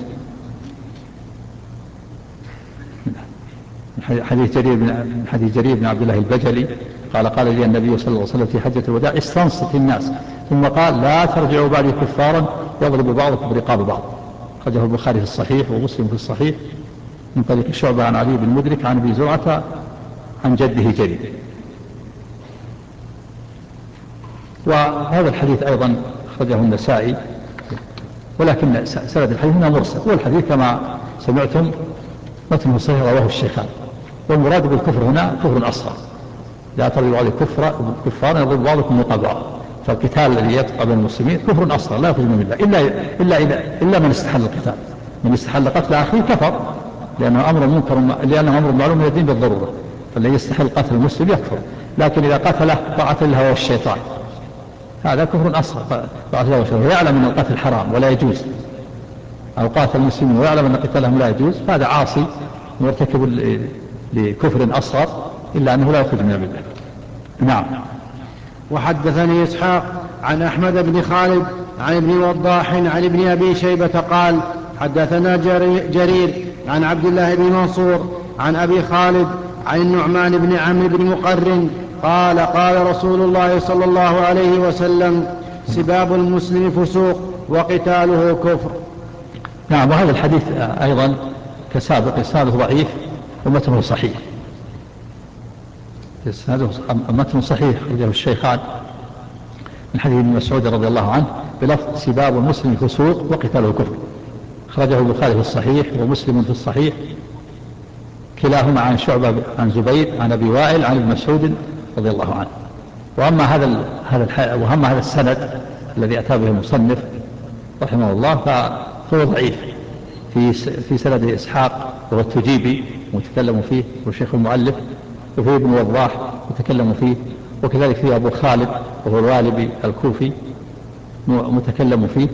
حديث جرير بن حديث جرير بن عبد الله البجلي قال: قال لي النبي صلى الله عليه وسلم في حجة الوداع: استنصت الناس، ثم قال: لا ترجعوا بعدي كفارا يضرب بعضكم برقاب بعض. أخرجه البخاري في الصحيح ومسلم في الصحيح من طريق شعبة عن علي بن مدرك عن ابي زرعة عن جده جرير. وهذا الحديث أيضا أخرجه النسائي، ولكن سند الحديث هنا مرسل، والحديث كما سمعتم متنه صحيح رواه الشيخان. والمراد بالكفر هنا كفر أصغر، لا تضرب بعض الكفر كفارا يضرب بعضكم وقع بعض، فالقتال الذي يقع بين المسلمين كفر أصغر لا يخرج من الله إلا إلا إلا إلا من استحل القتال. من استحل قتل أخيه كفر، لأنه أمر منكر، لأنه أمر معلوم من الدين بالضرورة، فالذي يستحل قتل المسلم يكفر. لكن إذا قتله طاعة الهوى والشيطان هذا كفر أصغر، ويعلم أن القتل حرام ولا يجوز، أو قاتل المسلمين ويعلم أن قتالهم لا يجوز، فهذا عاصي مرتكب لكفر أصغر، إلا أنه لا يخرج من الملة. نعم. وحدثني إسحاق عن أحمد بن خالد عن ابن وضاح عن ابن أبي شيبة قال حدثنا جرير عن عبد الله بن منصور عن أبي خالد عن النعمان بن عمرو بن مقرن قال قال رسول الله صلى الله عليه وسلم سباب المسلم فسوق وقتاله كفر. نعم. وهذا الحديث أيضا كسابق إسناده ضعيف ومتنه صحيح. إسناده متن صحيح أخرجه الشيخان من حديث ابن مسعود رضي الله عنه بلفظ سباب المسلم فسوق وقتاله كفر، أخرجه البخاري في الصحيح ومسلم في الصحيح كلاهما عن شعبة عن زبيد عن أبي وائل عن ابن مسعود رضي الله عنه. وأما هذا هذا وأما هذا السند الذي أتى به المصنف رحمه الله فهو ضعيف، في في سند إسحاق وهو التجيبي متكلم فيه وشيخ المؤلف، وفي ابن وضاح متكلم فيه، وكذلك في أبو خالد وهو الوالبي الكوفي متكلم فيه.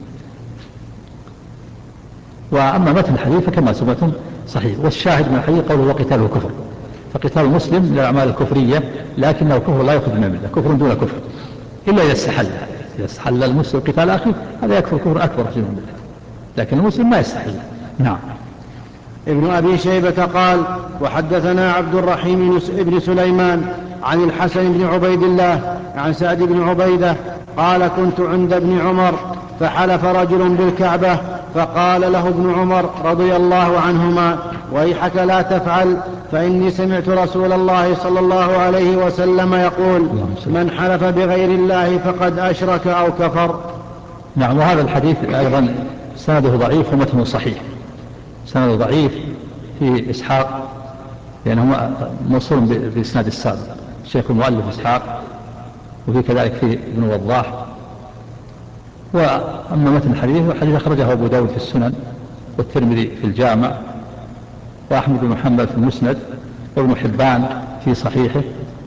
وأما متن الحديث فكما سمعتم صحيح. والشاهد من الحديث قوله وقتاله كفر، فقتال المسلم من الأعمال الكفرية، لكنه كفر لا يخرج من الملة، كفر دون كفر، إلا إذا استحل إذا استحل المسلم قتال أخيه هذا يكفر كفر أكبر في الملة، لكن المسلم ما يستحل. نعم. ابن أبي شيبة قال وحدثنا عبد الرحيم بن سليمان عن الحسن بن عبيد الله عن سعد بن عبيدة قال كنت عند ابن عمر فحلف رجل بالكعبة فقال له ابن عمر رضي الله عنهما ويحك لا تفعل، فإني سمعت رسول الله صلى الله عليه وسلم يقول من حلف بغير الله فقد أشرك أو كفر. نعم. وهذا الحديث أيضا سنده ضعيف ومتنه صحيح. سنده ضعيف في إسحاق لأنه موصول بإسناد السابق الشيخ المؤلف إسحاق، وفي كذلك في ابن وضاح. وأما متن الحديث والحديث أخرجه أبو داود في السنن والترمذي في الجامع وأحمد بن محمد في المسند وابن حبان في صحيحه،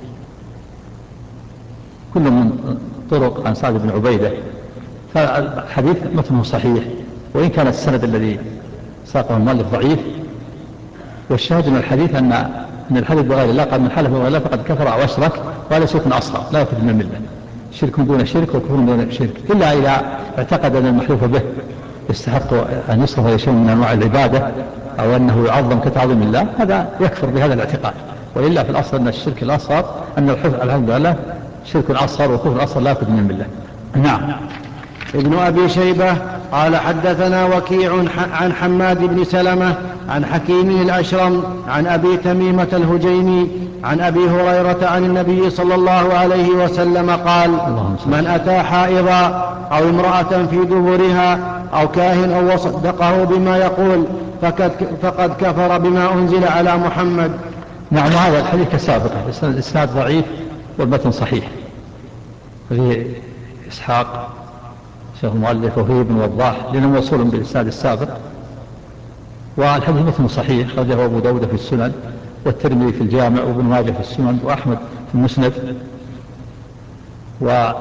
كل من طرق عن سعد بن عبيدة، فالحديث متنه صحيح وإن كان السند الذي ساقه المؤلف ضعيف. والشاهد من الحديث أن أن الحديث بغير الله قال من حلف بغير الله فقد كفر أو أشرك، وهذا شرك أصغر لا يخرج من الملة، شرك دون شرك وكفر دون شرك، إلا إذا اعتقد أن المحلوف به يستحق أن يصرف إلى شيء من أنواع العبادة أو أنه يعظم كتعظيم الله، هذا يكفر بهذا الاعتقاد. وإلا في الأصل أن الشرك الأصغر أن الحلف الحمد لله شرك أصغر وكفر أصغر لا يخرج من الملة. نعم. ابن أبي شيبة قال حدثنا وكيع عن حماد بن سلمة عن حكيم الأشرم عن أبي تميمة الهجيمي عن أبي هريرة عن النبي صلى الله عليه وسلم قال من أتى حائضا أو امرأة في دبرها أو كاهن أو وصدقه بما يقول فقد كفر بما أنزل على محمد. نعم. هذا الحديث كسابقه الإسناد ضعيف والمتن صحيح، فيه إسحاق شيخ المؤلف وفيه ابن وضاح لأنه موصول بالإسناد السابق، والحديث مثل صحيح خرجه أبو داود في السنن والترمذي في الجامع وابن ماجه في السنن وأحمد في المسند. وفيه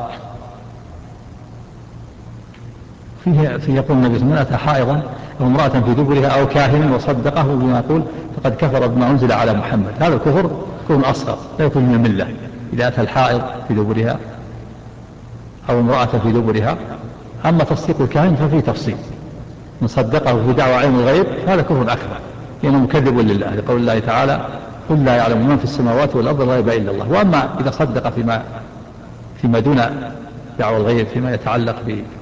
فيه يقول النبي صلى الله عليه وسلم أتى حائضا أو امرأة في دبرها أو كاهن وصدقه بما يقول فقد كفر بما أنزل على محمد. هذا الكفر كفر أصغر لا يكون من الملة إذا أتى الحائض في دبرها أو امرأة في دبرها. أما تصديق الكاهن ففيه تفصيل، من صدقه في دعوى علم الغيب هذا كفر أكبر لأنه مكذب لله، لقول الله تعالى قل لا يعلم من في السماوات والأرض الغيب إلا الله. وأما إذا صدق فيما فيما دون دعوى الغيب فيما يتعلق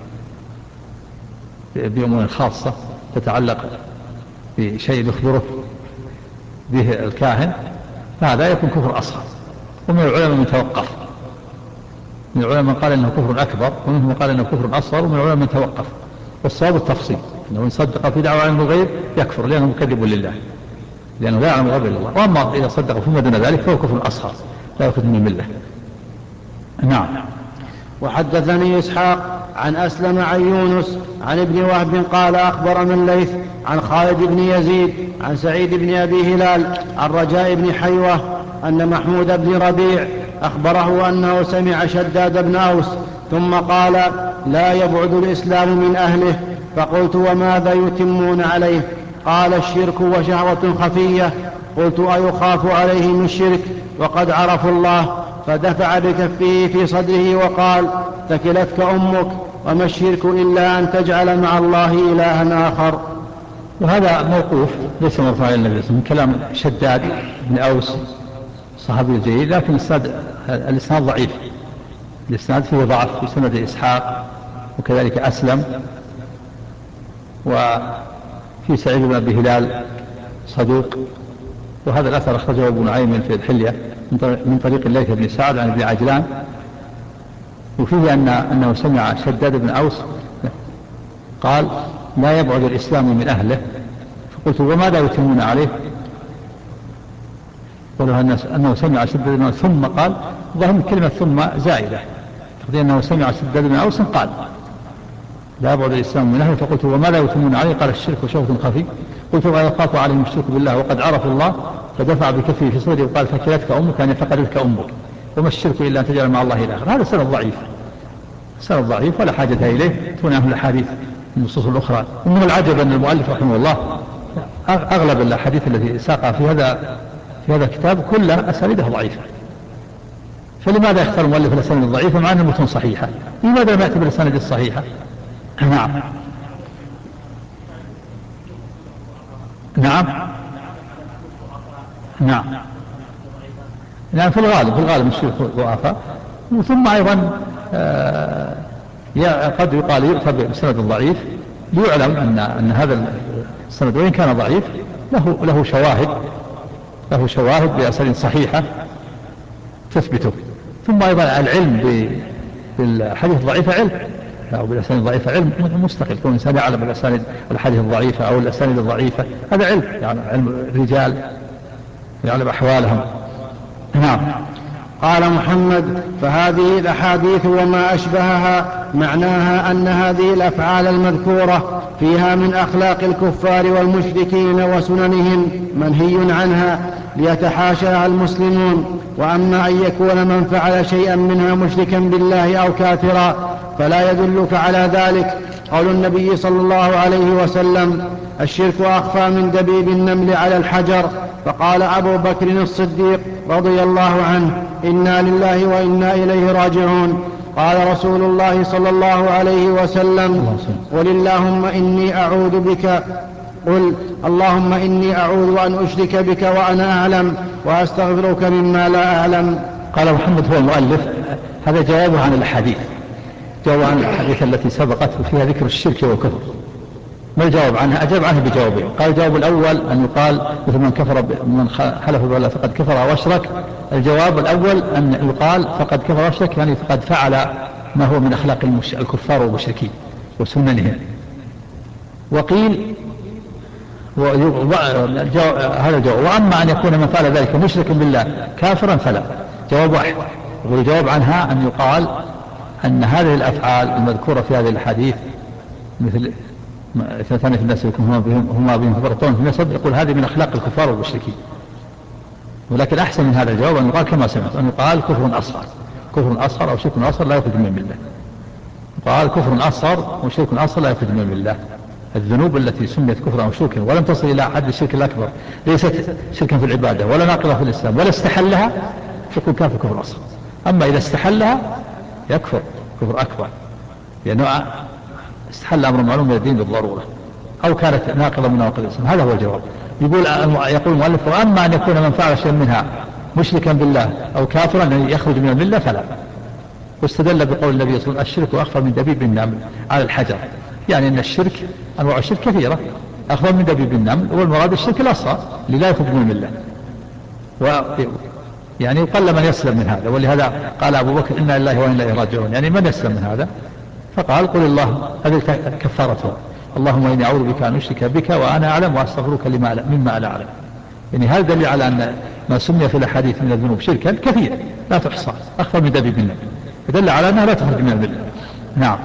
بأمور خاصة تتعلق بشيء يخبره به الكاهن فهذا يكون كفر أصغر. ومن العلماء من توقف من العلماء من قال إنه كفر أكبر، ومنهم من قال إنه كفر أصغر، ومن العلماء من توقف. والصواب التفصيل، أنه إن صدق في دعوى علم الغيب يكفر لأنه مكذب لله، لأنه لا يعلم الغيب إلا الله. وأما إذا صدق فيما دون ذلك فهو كفر أصغر لا يخرج من الملة. نعم. وحدثني إسحاق عن أسلم عن يونس عن ابن وهب قال أخبرنا الليث عن خالد بن يزيد عن سعيد بن أبي هلال عن رجاء بن حيوة أن محمود بن ربيع أخبره أنه سمع شداد بن أوس ثم قال: لا يبعد الإسلام من أهله. فقلت: وماذا يتمون عليه؟ قال: الشرك وشهوة خفية. قلت: أيخاف عليهم الشرك وقد عرفوا الله؟ فدفع بكفه في صدره وقال: ثكلتك أمك، وما الشرك إلا أن تجعل مع الله إلها آخر. وهذا موقوف ليس مرفوعا إلى النبي صلى الله عليه وسلم، كلام شداد بن أوس صحابي الجليل، لكن الإسناد ضعيف، الإسناد فيه ضعف في سند إسحاق وكذلك أسلم، وفي سعيد بن أبي هلال صدوق. وهذا الأثر أخرجه ابن نعيم في الحلية من طريق الليث بن سعد عن ابن عجلان، وفيه أن أنه سمع شداد بن أوس قال: لا يبعد الإسلام من أهله. فقلت: وماذا يتمون عليه؟ قالوا أنه سمع شداد بن أوس ثم قال. ظهر كلمة ثم زائدة، تقضي أنه سمع شداد بن أوس قال: لا يبعد الإسلام من أهله. فقلت: وماذا يتمون عليه؟ قال: الشرك وشهوة خفي. قلت: ويخاف عليهم الشرك بالله وقد عرفوا الله؟ فدفع بكفه في صدره وقال: ثكلتك أمك، يعني فقدتك أمك، وما الشرك إلا أن تجعل مع الله إلها آخر. هذا سند ضعيف، سند ضعيف ولا حاجة إليه، تكون عنه الأحاديث النصوص الأخرى. ومن العجب أن المؤلف رحمه الله أغلب الأحاديث التي ساقها في هذا في هذا الكتاب كلها أسانيدها ضعيفة. فلماذا يختار المؤلف الأسانيد الضعيفة مع أن المتون صحيحة؟ لماذا لم يأتي بالأسانيد الصحيحة؟ نعم. نعم. نعم. يعني في الغالب في الغالب الشيوخ ضعفاء. ثم أيضا آه قد يقال يؤتى بسند ضعيف ليعلم أن أن هذا السند وإن كان ضعيف له له شواهد له شواهد بأسانيد صحيحة تثبته. ثم أيضا العلم بالحديث الضعيفة علم، أو بالأسانيد الضعيفة علم مستقل، كل إنسان يعلم الأسانيد الحديث الضعيفة أو الأسانيد الضعيفة، هذا علم، يعني علم الرجال يعلم أحوالهم. نعم. قال محمد: فهذه الأحاديث وما أشبهها معناها أن هذه الأفعال المذكورة فيها من أخلاق الكفار والمشركين وسننهم منهي عنها ليتحاشاها المسلمون. وأما أن يكون من فعل شيئا منها مشركا بالله أو كافرا فلا يدلك على ذلك قول النبي صلى الله عليه وسلم: الشرك أخفى من دبيب النمل على الحجر. فقال أبو بكر الصديق رضي الله عنه: إنا لله وإنا إليه راجعون. قال رسول الله صلى الله عليه وسلم: قل اللهم إني أعوذ بك قل اللهم إني أعوذ أن أشرك بك وأنا أعلم وأستغفرك مما لا أعلم. قال محمد هو المؤلف، هذا جوابه عن الحديث، جواب عن الحديث التي سبقت وفيها ذكر الشرك والكفر. ما الجواب عنها؟ أجاب عنه بجوابين. قال: الجواب الأول أن يقال مثل من كفر من حلف بالله فقد كفر وأشرك. الجواب الأول أن يقال فقد كفر وأشرك، يعني فقد فعل ما هو من أخلاق المش... الكفار والمشركين وسننهم. وقيل و... هذا الجواب. وأما أن يكون من فعل ذلك مشركا بالله كافرا فلا. جواب واحد. والجواب عنها أن يقال أن هذه الأفعال المذكورة في هذه الحديث مثل اثنتان في الناس هما بهم هما بهم فرطون في النسب، يقول هذه من أخلاق الكفار والمشركين. ولكن أحسن من هذا الجواب أن يقال كما سمعت، أن يقال كفر أصغر، كفر أصغر أو شرك أصغر لا يخرج من الملة. قال كفر أصغر وشرك أصغر لا يخرج من الملة. الذنوب التي سميت كفرا أو شركا ولم تصل إلى حد الشرك الأكبر ليست شركا في العبادة ولا ناقضة في الإسلام ولا استحلها يكون كافر كفر أصغر. أما إذا استحلها يكفر كفر أكبر، لأنه استحل أمر معلوم من الدين بالضرورة أو كانت ناقضة من نواقض الإسلام. هذا هو الجواب. يقول يقول المؤلف: وأما أن يكون من فعل شيئا منها مشركا بالله أو كافرا يخرج من الملة فلا. واستدل بقول النبي صلى الله عليه وسلم: الشرك أخفى من دبيب النمل على الحجر، يعني أن الشرك أنواع الشرك كثيرة، أخفى من دبيب النمل، والمراد الشرك الأصغر اللي لا يخرج من الملة. يعني قل من يسلم من هذا. ولهذا قال أبو بكر إنا لله وإنا إليه راجعون، يعني من يسلم من هذا؟ فقال قل الله، هذه كفارته، اللهم إني أعوذ بك أن أشرك بك وأنا أعلم وأستغفرك لما مما لا أعلم. يعني هذا دليل على أن ما سمي في الأحاديث من الذنوب شركا كثير لا تحصى، أكثر من دبيب النمل، يدل على أنها لا تخرج من الملة. نعم.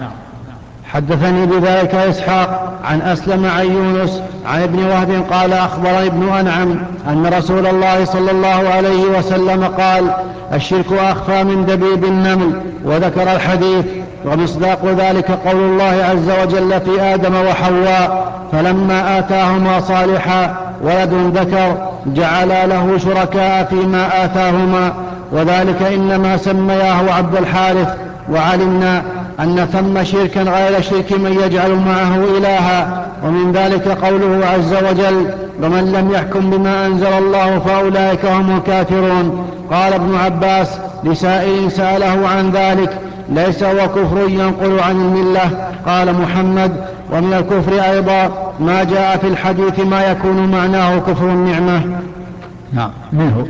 حدثني بذلك إسحاق عن أسلم عن يونس عن ابن وهب قال أخبرني ابن أنعم أن رسول الله صلى الله عليه وسلم قال الشرك أخفى من دبيب النمل، وذكر الحديث. ومصداق ذلك قول الله عز وجل في آدم وحواء فلما آتاهما صالحا ولد ذكر جعلا له شركاء فيما آتاهما، وذلك إنما سمياه عبد الحارث. وعلمنا أن ثم شركا غير شرك من يجعل معه إلها، ومن ذلك قوله عز وجل ومن لم يحكم بما أنزل الله فأولئك هم الكافرون. قال ابن عباس لسائل سأله عن ذلك ليس هو كفر ينقل عن الملة. قال محمد ومن الكفر أيضا ما جاء في الحديث ما يكون معناه كفر النعمة. نعم. منه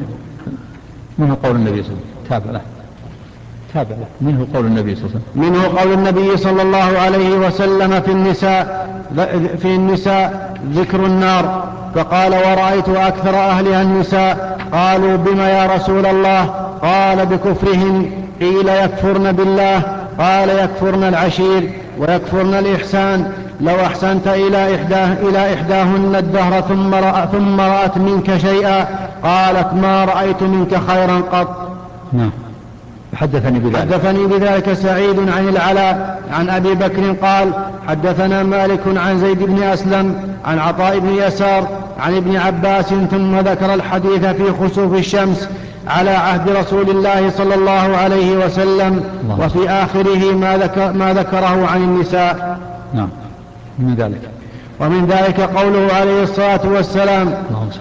منه قول النبي صلى الله عليه وسلم تابع له تابع له منه قول النبي صلى الله عليه وسلم منه قول النبي صلى الله عليه وسلم في النساء في النساء ذكر النار، فقال ورأيت أكثر أهلها النساء. قالوا بما يا رسول الله؟ قال بكفرهن. قيل يكفرن بالله؟ قال يكفرن العشير ويكفرن الإحسان. لو أحسنت إلى, إحداه إلى إحداهن الدهر ثم, رأ ثم رأت منك شيئا قالت ما رأيت منك خيرا قط. نعم. حدثني بذلك حدثني بذلك سعيد عن العلاء عن أبي بكر قال حدثنا مالك عن زيد بن أسلم عن عطاء بن يسار عن ابن عباس ثم ذكر الحديث في خسوف الشمس على عهد رسول الله صلى الله عليه وسلم، وفي آخره ما, ذكر ما ذكره عن النساء. نعم. من ذلك ومن ذلك قوله عليه الصلاة والسلام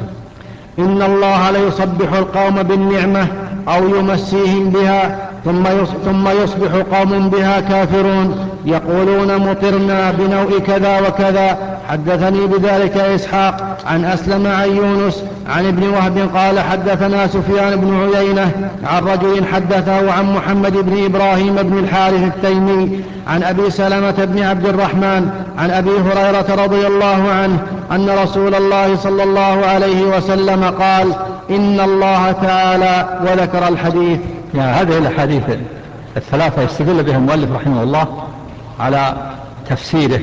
إن الله ليصبح القوم بالنعمة أو يمسيهم بها ثم يصبح قوم بها كافرون يقولون مطرنا بنوء كذا وكذا. حدثني بذلك إسحاق عن أسلم عن يونس عن ابن وهب قال حدثنا سفيان بن عيينة عن رجل حدثه عن محمد بن إبراهيم بن الحارث التيمي عن أبي سلمة بن عبد الرحمن عن أبي هريرة رضي الله عنه أن رسول الله صلى الله عليه وسلم قال إن الله تعالى وذكر الحديث. يعني هذه الأحاديث الثلاثة يستدل بها المؤلف رحمه الله على تفسيره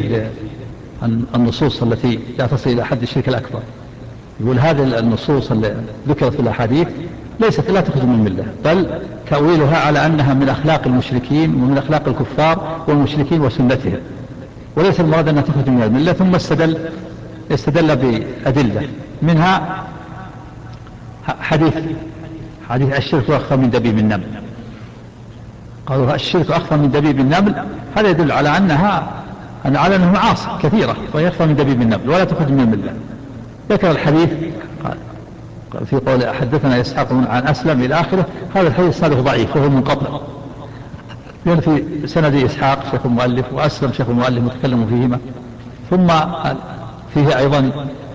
النصوص التي لا تصل إلى حد الشرك الأكبر. يقول هذه النصوص التي ذكرت في الأحاديث ليست لا تخرج من الملة، بل تأويلها على أنها من أخلاق المشركين ومن أخلاق الكفار والمشركين وسنتهم، وليس المراد أنها تخرج من الملة. ثم استدل استدل بأدلة منها حديث حديث الشرك أخفى من دبيب النمل. قالوا الشرك أخفى من دبيب النمل، هذا يدل على أنها على أنه معاصي كثيرة ويخفى من دبيب النمل ولا تخرج من الملة. ذكر الحديث في قول حدثنا إسحاق عن أسلم إلى آخره. هذا الحديث سنده ضعيف وهو منقطع، لأن في سند إسحاق شيخ المؤلف وأسلم شيخ المؤلف متكلم فيهما، ثم فيه أيضا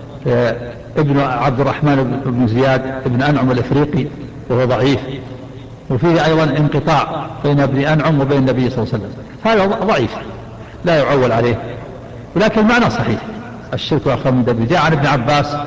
ابن عبد الرحمن بن زياد ابن أنعم الإفريقي وهو ضعيف، وفيه أيضا انقطاع بين ابن أنعم وبين النبي صلى الله عليه وسلم، هذا ضعيف لا يعول عليه، ولكن المعنى صحيح. الشرك أخفى من دبيب. جاء عن ابن عباس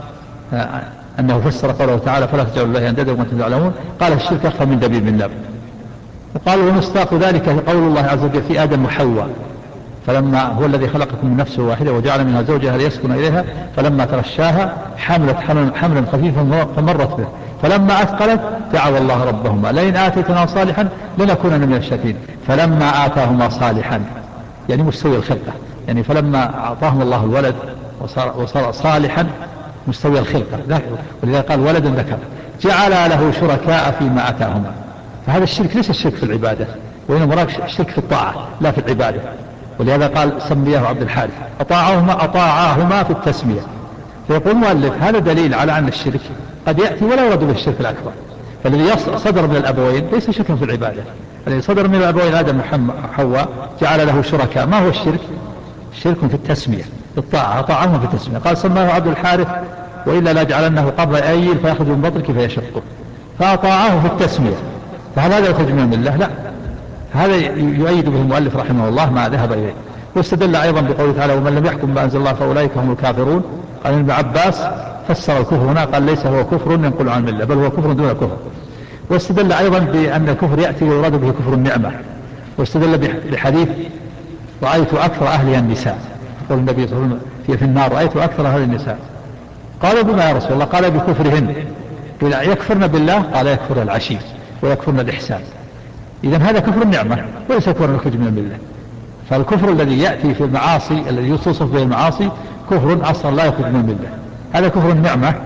أنه فسر قوله تعالى فلا تجعلوا الله أندادا وأنتم تعلمون، قال الشرك أخفى من دبيب النمل. وقال ومصداق ذلك قول الله عز وجل في آدم وحواء فلما هو الذي خلقكم من نفس واحدة وجعل منها زوجها ليسكن إليها فلما تغشاها حملت حملا خفيفا فمرت به فلما أثقلت دعوا الله ربهما لئن آتيتنا صالحا لنكونن من الشاكرين. فلما آتاهما صالحا يعني مستوي الخلقة، يعني فلما أعطاهم الله الولد وصار, وصار صالحا مستوي الخلقة، ولذلك قال ولد ذكر جعل له شركاء فيما آتاهما. فهذا الشرك ليس الشرك في العبادة، وإنما مراد الشرك في الطاعة لا في العبادة، ولهذا قال سميه عبد الحارث أطاعهما أطاعاهما في التسمية. فيقول المؤلف هذا دليل على أن الشرك قد يأتي ولا يرد به الشرك الأكبر. فالذي صدر من الأبوين ليس شركا في العبادة، الذي صدر من الأبوين آدم وحواء جعل له شركاء. ما هو الشرك؟ الشرك في التسمية في الطاعة، أطاعهما في التسمية. قال سماه عبد الحارث وإلا لا جعلنه قبر أيل فيأخذ من بطنك فيشقه. فأطاعه في التسمية، فهل هذا يخرج من الملة؟ لا، هذا يؤيد به المؤلف رحمه الله ما ذهب إليه. واستدل أيضا بقوله تعالى ومن لم يحكم بما أنزل الله فأولئك هم الكافرون. قال ابن عباس فسر الكفر هنا قال ليس هو كفر ينقل عن الملة بل هو كفر دون كفر. واستدل أيضا بأن الكفر يأتي ويراد به كفر النعمة، واستدل بحديث رأيت أكثر أهلها النساء، يقول النبي صلى الله عليه وسلم في النار رأيت أكثر أهل النساء. قالوا بما يا رسول الله؟ قال بكفرهن. يكفرن بالله؟ قال يكفر العشير ويكفرن الإحسان. إذن هذا كفر النعمة وليس كفر يخرج من الملة. فالكفر الذي يأتي في المعاصي الذي يوصف به المعاصي كفر أصلا لا يخرج من الملة، هذا كفر النعمة.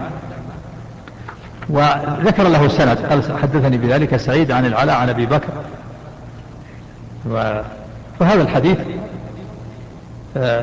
وذكر له سند قال حدثني بذلك سعيد عن العلاء عن أبي بكر. وهذا الحديث آآ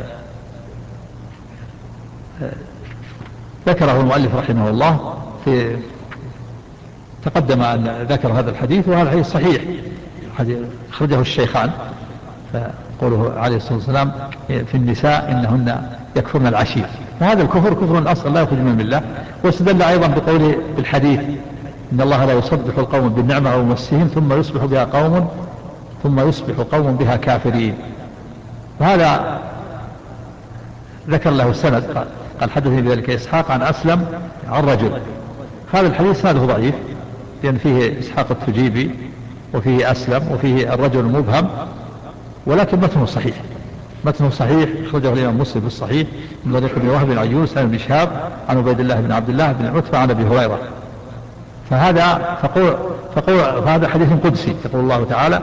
آآ ذكره المؤلف رحمه الله في تقدم أن ذكر هذا الحديث، وهذا الحديث صحيح أخرجه الشيخان. فقوله عليه الصلاة والسلام في النساء إنهن يكفرن العشير، فهذا الكفر كفر الأصل لا يخرج من الملة. واستدل أيضا بقوله بالحديث إن الله لا يصبح القوم بالنعمة أو يمسهم ثم يصبح بها قوم ثم يصبح قوم بها كافرين. وهذا ذكر له السند قال حدثني بذلك إسحاق عن أسلم عن رجل. هذا الحديث سنده ضعيف لأن فيه إسحاق التجيبي وفيه أسلم وفيه الرجل المبهم، ولكن متنه صحيح، متنه صحيح أخرجه الإمام مسلم في الصحيح من طريق ابن وهب عن يونس عن ابن شهاب عن عبيد الله بن عبد الله بن عتبة عن أبي هريرة. فهذا فقول فقول فهذا حديث قدسي يقول الله تعالى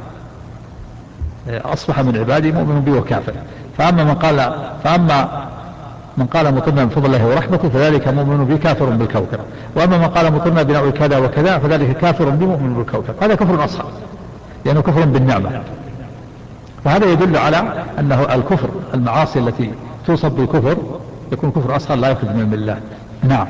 أصبح من عبادي مؤمن بي وكافر. فأما من قال فأما من قال مطرنا بفضل الله ورحمته فذلك مؤمن بي كافر بالكوكب، وأما من قال مطرنا بنوع كذا وكذا فذلك كافر بي مؤمن بالكوكب. هذا كفر أصغر لأنه كفر بالنعمة. فهذا يدل على أنه الكفر المعاصي التي توصف بالكفر يكون كفر أصغر لا يخرج من الملة. نعم.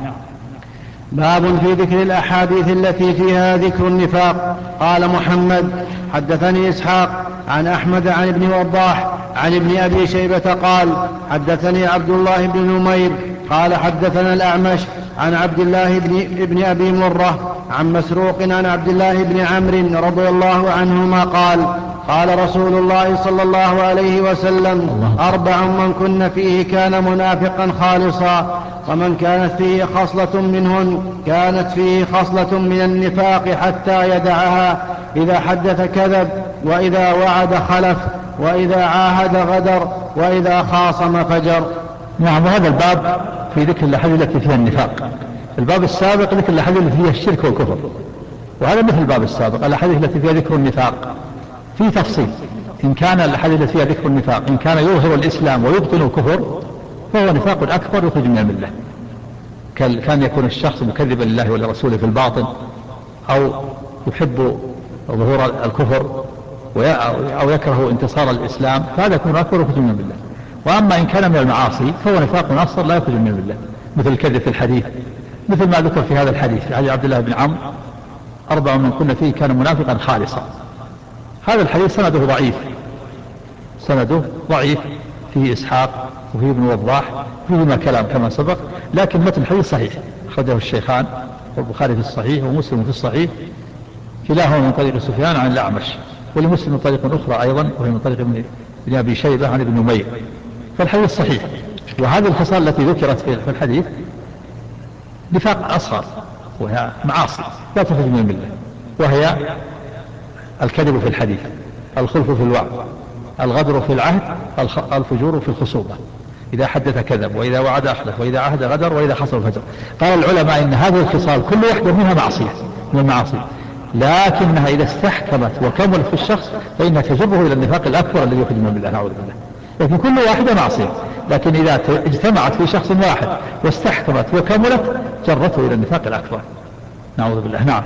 باب في ذكر الأحاديث التي فيها ذكر النفاق. قال محمد حدثني إسحاق عن أحمد عن ابن وضاح عن ابن أبي شيبة قال حدثني عبد الله بن نمير قال حدثنا الأعمش عن عبد الله بن, ابن أبي مرة عن مسروق عن عبد الله بن عمرو رضي الله عنهما قال قال رسول الله صلى الله عليه وسلم أربع من كن فيه كان منافقا خالصا، ومن كانت فيه خصلة منهن كانت فيه خصلة من النفاق حتى يدعها، إذا حدث كذب وإذا وعد خلف وإذا عاهد غدر وإذا خاصم فجر. نعم. وهذا الباب في ذكر الأحاديث التي فيها النفاق. الباب السابق ذكر الأحاديث التي فيها الشرك والكفر، وهذا مثل الباب السابق الأحاديث التي فيها ذكر النفاق في تفصيل. إن كان الأحاديث التي فيها ذكر النفاق إن كان يظهر الإسلام ويبطن الكفر فهو نفاق أكبر يخرج من الملة، كان يكون الشخص مكذبا لله ولرسوله في الباطن أو يحب ظهور الكفر أو يكره انتصار الإسلام، فهذا يكون أكبر يخرج من الملة. وأما إن كان من المعاصي فهو نفاق أصغر لا يخرج من الملة، مثل الكذب في الحديث، مثل ما ذكر في هذا الحديث في حديث عبد الله بن عمرو أربع من كن فيه كان منافقا خالصا. هذا الحديث سنده ضعيف، سنده ضعيف فيه إسحاق وفيه ابن وضاح فيهما كلام كما سبق، لكن متن الحديث صحيح أخرجه الشيخان والبخاري في الصحيح ومسلم في الصحيح كلاهما من طريق سفيان عن الأعمش، ولمسلم من طريق أخرى أيضا وهي من طريق ابن أبي شيبة عن ابن نمير، فالحديث صحيح. وهذه الخصال التي ذكرت في الحديث نفاق أصغر وهي معاصي لا تخرج من الملة، وهي الكذب في الحديث، الخلف في الوعد، الغدر في العهد، الفجور في الخصوبة، إذا حدث كذب وإذا وعد أخلف وإذا عهد غدر وإذا حصل فجر. قال العلماء إن هذه الخصال كل واحدة منها معصية من المعاصي، لكنها إذا استحكمت وكملت في الشخص فإنها تجره إلى النفاق الأكبر الذي يخرج من بالله نعوذ بالله. لكن كل واحدة معصية، لكن إذا اجتمعت في شخص واحد واستحكمت وكملت جرته إلى النفاق الأكبر نعوذ بالله. نعم.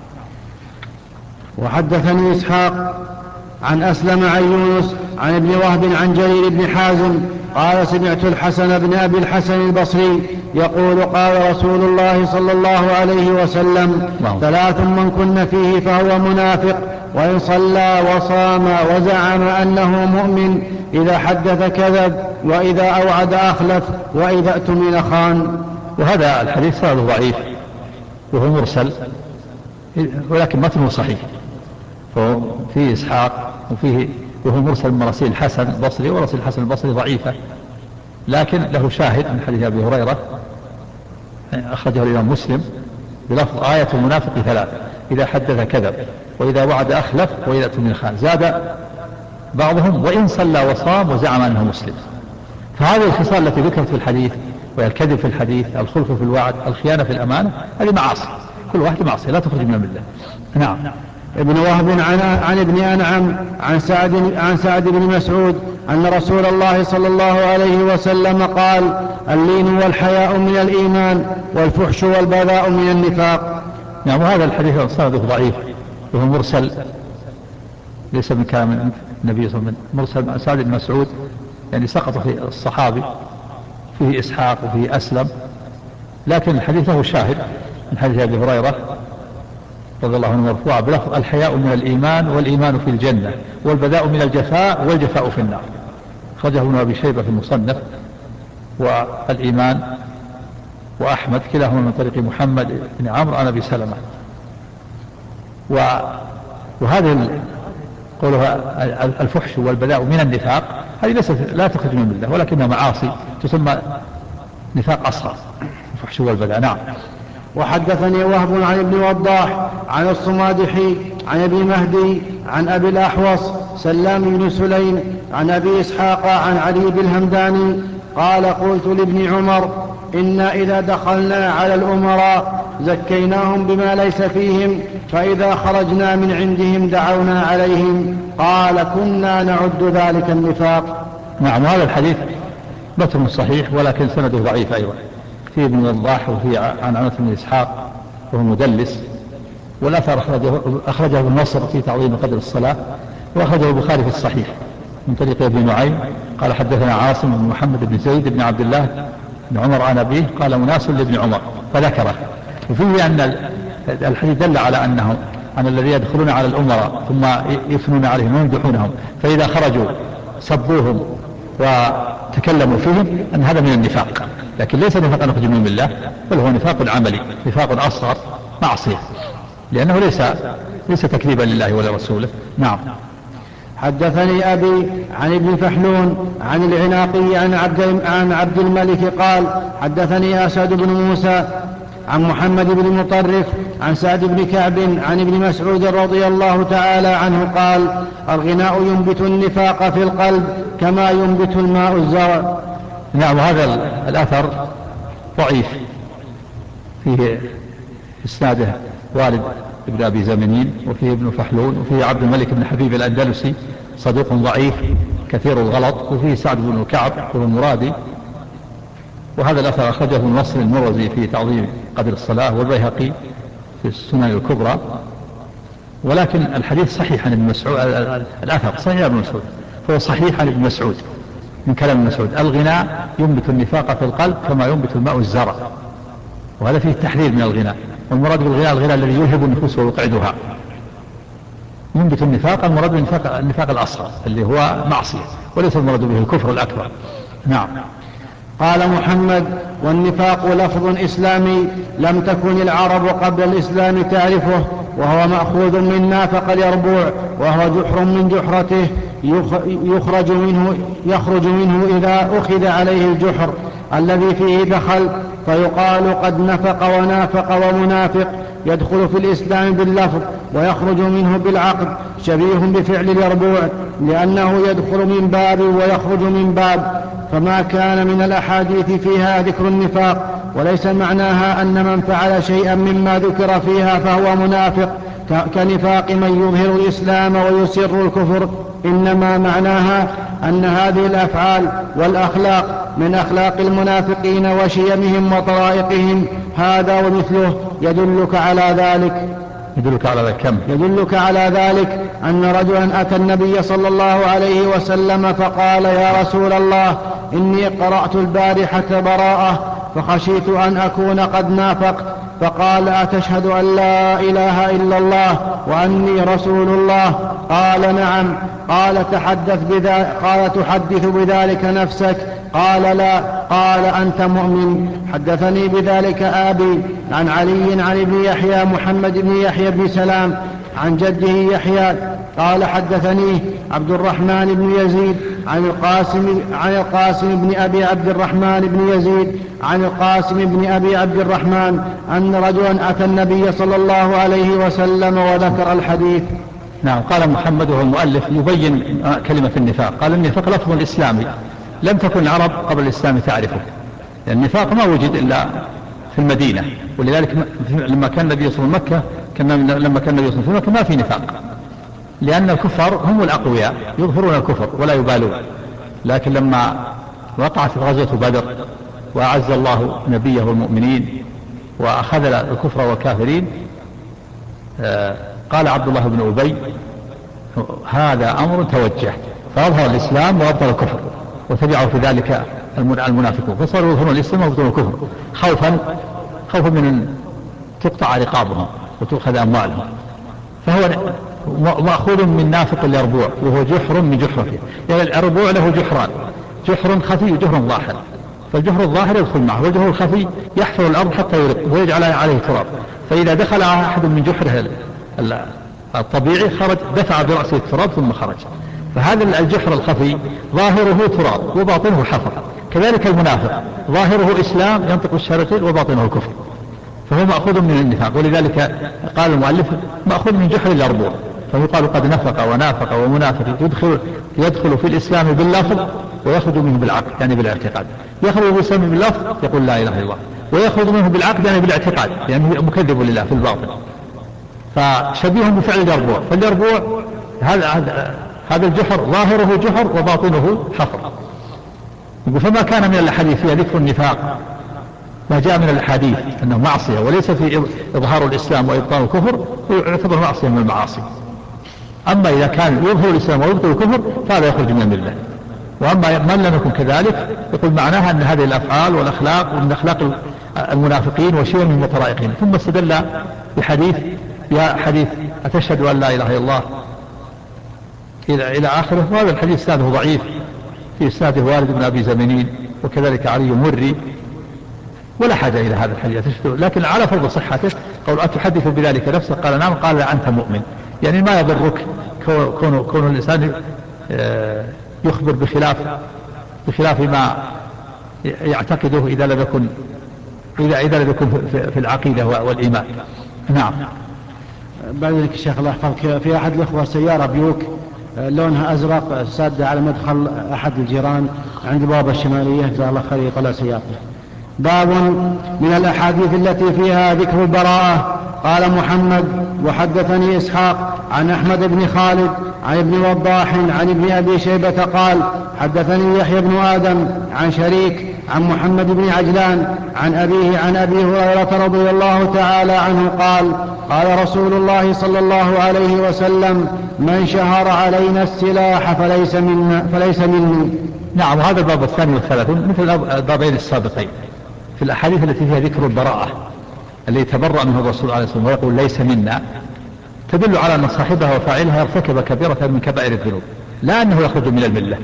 وحدثني إسحاق عن أسلم عن يونس عن ابن وهب عن جرير بن حازم قال سمعت الحسن بن أبي الحسن البصري يقول قال رسول الله صلى الله عليه وسلم ثلاث من كن فيه فهو منافق، وإن صلى وصام وزعم أنه مؤمن إذا حدث كذب وإذا أوعد أخلف وإذا اؤتمن خان. وهذا الحديث هذا ضعيف وهو مرسل، ولكن متنه صحيح، فيه إسحاق وفيه وهو مرسل من مراسيل الحسن البصري، ورسل الحسن البصري ضعيفة، لكن له شاهد من حديث أبي هريرة أخرجه الإمام مسلم بلفظ آية المنافق ثلاث: إذا حدث كذب، وإذا وعد أخلف، وإذا اؤتمن خان. زاد بعضهم: وإن صلى وصام وزعم أنه مسلم. فهذه الخصال التي ذكرت في الحديث، وهي الكذب في الحديث، الخلف في الوعد، الخيانة في الأمانة، هذه معاصي، كل واحد معصية لا تخرج من الملة. نعم. ابن وهب عن, عن ابن أنعم عن سعد, عن سعد بن مسعود أن رسول الله صلى الله عليه وسلم قال: اللين والحياء من الإيمان، والفحش والبذاء من النفاق. نعم. وهذا الحديث سنده ضعيف، وهو مرسل، ليس من كلام النبي صلى الله عليه وسلم، مرسل سعد بن مسعود، يعني سقط في الصحابي، فيه إسحاق وفيه أسلم، لكن الحديث له شاهد من حديث أبي هريرة رضي الله عنه مرفوعا بلفظ: الحياء من الإيمان، والإيمان في الجنة، والبذاء من الجفاء، والجفاء في النار. خرجه ابن أبي شيبة في المصنف، والإيمان وأحمد كلاهما من طريق محمد بن عمرو عن أبي سلمة. وهذه قولها الفحش والبذاء من النفاق، هذه ليست لا تخرج من الملة، ولكنها معاصي تسمى نفاق أصغر، الفحش والبذاء. نعم. وحدثني وهب عن ابن وضاح عن الصمادحي عن ابي مهدي عن ابي الأحوص سلام بن سليم عن ابي إسحاق عن علي بن الهمداني قال: قلت لابن عمر: إنا إذا دخلنا على الأمراء زكيناهم بما ليس فيهم، فإذا خرجنا من عندهم دعونا عليهم. قال: كنا نعد ذلك النفاق. نعم. هذا الحديث متن صحيح، ولكن سنده ضعيف أيضا، في ابن وضاح وفي عن عنة بن إسحاق وهو مدلس، والأثر أخرجه, أخرجه ابن نصر في تعظيم قدر الصلاة، وأخرجه البخاري في الصحيح من طريق ابن نعيم قال: حدثنا عاصم بن محمد بن زيد بن عبد الله بن عمر عن أبيه قال: مناس لابن عمر، فذكره. وفيه أن الحديث دل على أنه أن الذين يدخلون على الأمراء ثم يثنون عليهم ويمدحونهم، فإذا خرجوا سبوهم وتكلموا فيهم، أن هذا من النفاق، لكن ليس نفاقا نخرج من الله، بل هو نفاق عملي، نفاق أصغر، معصية، لأنه ليس ليس تكذيبا لله ولرسوله. نعم. حدثني أبي عن ابن فحلون عن العناقي عن عبد, عن عبد الملك قال: حدثني أسد بن موسى عن محمد بن مطرف عن سعد بن كعب عن ابن مسعود رضي الله تعالى عنه قال: الغناء ينبت النفاق في القلب كما ينبت الماء الزرع. نعم. هذا الأثر ضعيف، فيه إسناده والد ابن أبي زمنين، وفيه ابن فحلون، وفيه عبد الملك بن حبيب الأندلسي صدوق ضعيف كثير الغلط، وفيه سعد بن كعب وهو المرادي. وهذا الأثر أخرجه ابن نصر المروزي في تعظيم قدر الصلاة، والبيهقي في السنن الكبرى. ولكن الحديث صحيح عن ابن مسعود، الأثر صحيح عن ابن مسعود، فهو صحيح عن ابن مسعود من كلام ابن مسعود: الغناء ينبت النفاق في القلب كما ينبت الماء الزرع. وهذا فيه التحذير من الغناء، والمراد بالغناء الغناء الذي يلهب النفوس ويقعدها. ينبت النفاق، المراد بالنفاق النفاق الأصغر اللي هو معصية، وليس المراد به الكفر الأكبر. نعم. قال محمد: والنفاق لفظ إسلامي لم تكن العرب قبل الإسلام تعرفه، وهو مأخوذ من نافق اليربوع، وهو جحر من جحرته يخرج منه, يخرج منه إذا أخذ عليه الجحر الذي فيه دخل، فيقال قد نفق ونافق ومنافق، يدخل في الإسلام باللفظ ويخرج منه بالعقد، شبيه بفعل اليربوع، لأنه يدخل من باب ويخرج من باب. فما كان من الأحاديث فيها ذكر النفاق، وليس معناها أن من فعل شيئا مما ذكر فيها فهو منافق كنفاق من يظهر الإسلام ويسر الكفر، إنما معناها أن هذه الأفعال والأخلاق من أخلاق المنافقين وشيمهم وطرائقهم. هذا ومثله يدلك على ذلك يدلك على ذلك كم يدلك على ذلك أن رجلا أتى النبي صلى الله عليه وسلم فقال: يا رسول الله، إني قرأت البارحة براءة فخشيت أن أكون قد نافقت. فقال: أتشهد أن لا إله إلا الله وأني رسول الله؟ قال: نعم. قال: تحدث بذلك قال: تحدث بذلك نفسك؟ قال: لا. قال أنت مؤمن. حدثني بذلك أبي عن علي عن ابن يحيى محمد بن يحيى بن سلام عن جده يحيى قال حدثني عبد الرحمن بن يزيد عن القاسم, عن القاسم بن أبي عبد الرحمن بن يزيد عن القاسم بن أبي عبد الرحمن أن رجلا أتى النبي صلى الله عليه وسلم وذكر الحديث. نعم. قال محمد وهو المؤلف يبين كلمة النفاق. قال النفاق لفظ إسلامي لم تكن العرب قبل الإسلام تعرفه، لأن النفاق ما وجد إلا في المدينة، ولذلك لما كان النبي صلى الله عليه وسلم مكة كان لما كان النبي صلى الله عليه وسلم ما في نفاق، لأن الكفار هم الأقوياء يظهرون الكفر ولا يبالون. لكن لما وقعت غزوة بدر وأعز الله نبيه والمؤمنين وأخذ الكفر والكافرين، قال عبد الله بن أبي هذا أمر توجه، فأظهر الإسلام وأبطل الكفر، وتبعوا في ذلك المنافقون، فصاروا يظهرون الإسلام ويبطلون الكفر خوفا خوفا من أن تقطع رقابهم وتؤخذ أموالهم. فهو مأخوذ من نافق اليربوع، وهو جحر من جحرته، يعني اليربوع له جحران، جحر خفي وجحر ظاهر، فالجحر الظاهر يدخل معه، والجحر الخفي يحفر الأرض حتى يرق ويجعل عليه تراب، فإذا دخل أحد من جحره الطبيعي خرج دفع برأسه التراب ثم خرج. فهذا الجحر الخفي ظاهره تراب وباطنه حفر. كذلك المنافق ظاهره إسلام ينطق الشهادتين وباطنه كفر، فهو مأخوذ من النفاق. ولذلك قال المؤلف مأخوذ من جحر اليربوع، فيقال قد نفق ونافق ومنافق يدخل, يدخل في الإسلام باللفظ ويخرج منه بالعقد يعني بالاعتقاد. يخرج بالإسلام باللفظ يقول لا إله إلا الله، ويخرج منه بالعقد يعني بالاعتقاد يعني مكذب لله في الباطن، فشبيه بفعل اليربوع. فاليربوع هذا هذا الجحر ظاهره جحر وباطنه حفر. فما كان من الأحاديث فيها ذكر النفاق ما جاء من الحديث أنه معصية وليس في إظهار الإسلام وإبطال الكفر يعتبر معصية من المعاصي. أما إذا كان يظهر الإسلام ويبطل الكفر فهذا يخرج من الملة. وأما من لم يكن كذلك يقول معناها أن هذه الأفعال والأخلاق ومن أخلاق المنافقين وشيء من طرائقهم. ثم استدل بحديث يا حديث أتشهد أن لا إله إلا الله إلى إلى آخره، وهذا الحديث إسناده ضعيف، في إسناده والد بن أبي زمنين وكذلك علي مري، ولا حاجة إلى هذا الحديث، لكن على فرض صحته قول أتحدث بذلك نفسه قال نعم، قال أنت مؤمن، يعني ما يضرك كون, كون الإنسان يخبر بخلاف بخلاف ما يعتقده إذا لم يكن إذا إذا لم يكن في العقيدة والإيمان. نعم. بعد ذلك الشيخ الله يحفظك، في أحد الأخوة سيارة بيوك لونها أزرق سادة على مدخل أحد الجيران عند البوابة الشمالية، جزاه الله خير يطلع سيارته. باب من الأحاديث التي فيها ذكر البراءة. قال محمد وحدثني إسحاق عن أحمد بن خالد عن ابن وضاح عن ابن أبي شيبة قال حدثني يحيى بن آدم عن شريك عن محمد بن عجلان عن أبيه عن أبي هريرة رضي الله تعالى عنه قال قال رسول الله صلى الله عليه وسلم من شهر علينا السلاح فليس منا فليس مني. نعم. هذا الباب الثاني والثلاثون مثل البابين السابقين في الأحاديث التي فيها ذكر البراءة الذي تبرأ منه الرسول عليه الصلاة والسلام ويقول ليس منا، تدل على أن صاحبها وفاعلها ارتكب كبيرة من كبائر الذنوب، لا أنه يخرج من الملة.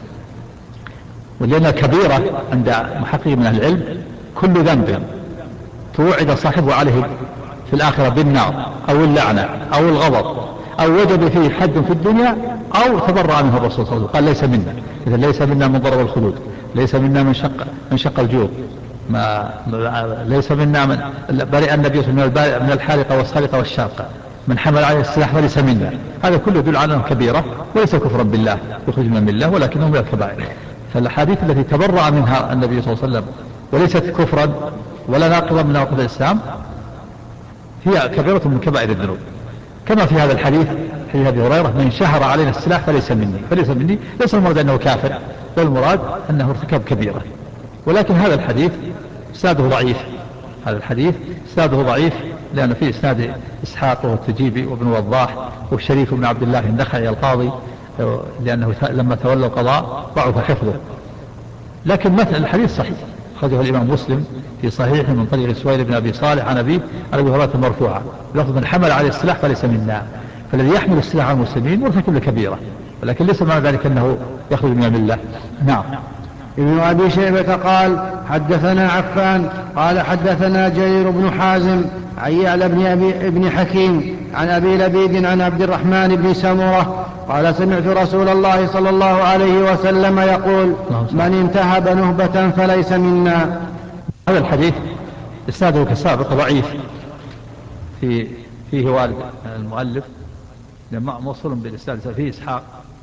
ولأن الكبيرة عند محقق من العلم كل ذنب توعد صاحبه عليه في الآخرة بالنار أو اللعنة أو الغضب أو وجد فيه حد في الدنيا أو تبرأ منه الرسول صلى الله عليه وسلم قال ليس منا. إذا ليس منا من ضرب الخدود، ليس منا من شق من شق الجيوب، ما ليس منا من برئ النبي من الحالقة والسارقة والشاقة، من حمل عليه السلاح فليس منا. هذا كله يدل على أنه كبيرة وليس كفرا بالله يخرج من الملة ولكنه من الكبائر. فالأحاديث التي تبرأ منها النبي صلى الله عليه وسلم وليست كفرا ولا ناقضا من نواقض الإسلام هي كبيرة من كبائر الذنوب، كما في هذا الحديث حديث أبي هريرة من شهر علينا السلاح فليس مني. فليس مني ليس المراد أنه كافر، والمراد أنه ارتكب كبيرة. ولكن هذا الحديث إسناده ضعيف، هذا الحديث إسناده ضعيف لأن فيه إسناد إسحاق والتجيبي وابن وضاح والشريف بن عبد الله النخعي القاضي، لأنه لما تولى القضاء ضعف حفظه. لكن مثل الحديث صحيح، أخرجه الإمام مسلم في صحيح من طريق سويد بن أبي صالح عن أبيه عن أبي هريرة مرفوعا لفظ من حمل عليه السلاح فليس منا. فالذي يحمل السلاح على المسلمين مرتكب لكبيرة، ولكن ليس معنى ذلك أنه يخرج من الملة. نعم. ابن أبي شيبة قال حدثنا عفان قال حدثنا جرير بن حازم عن يعلى بن, أبي ابن حكيم عن أبي لبيد عن عبد الرحمن بن سمرة قال سمعت رسول الله صلى الله عليه وسلم يقول من انتهب نهبة فليس منا. هذا الحديث إسناده كسابق ضعيف، في فيه والد المؤلف لما موصول بالإسناد فيه إسحاق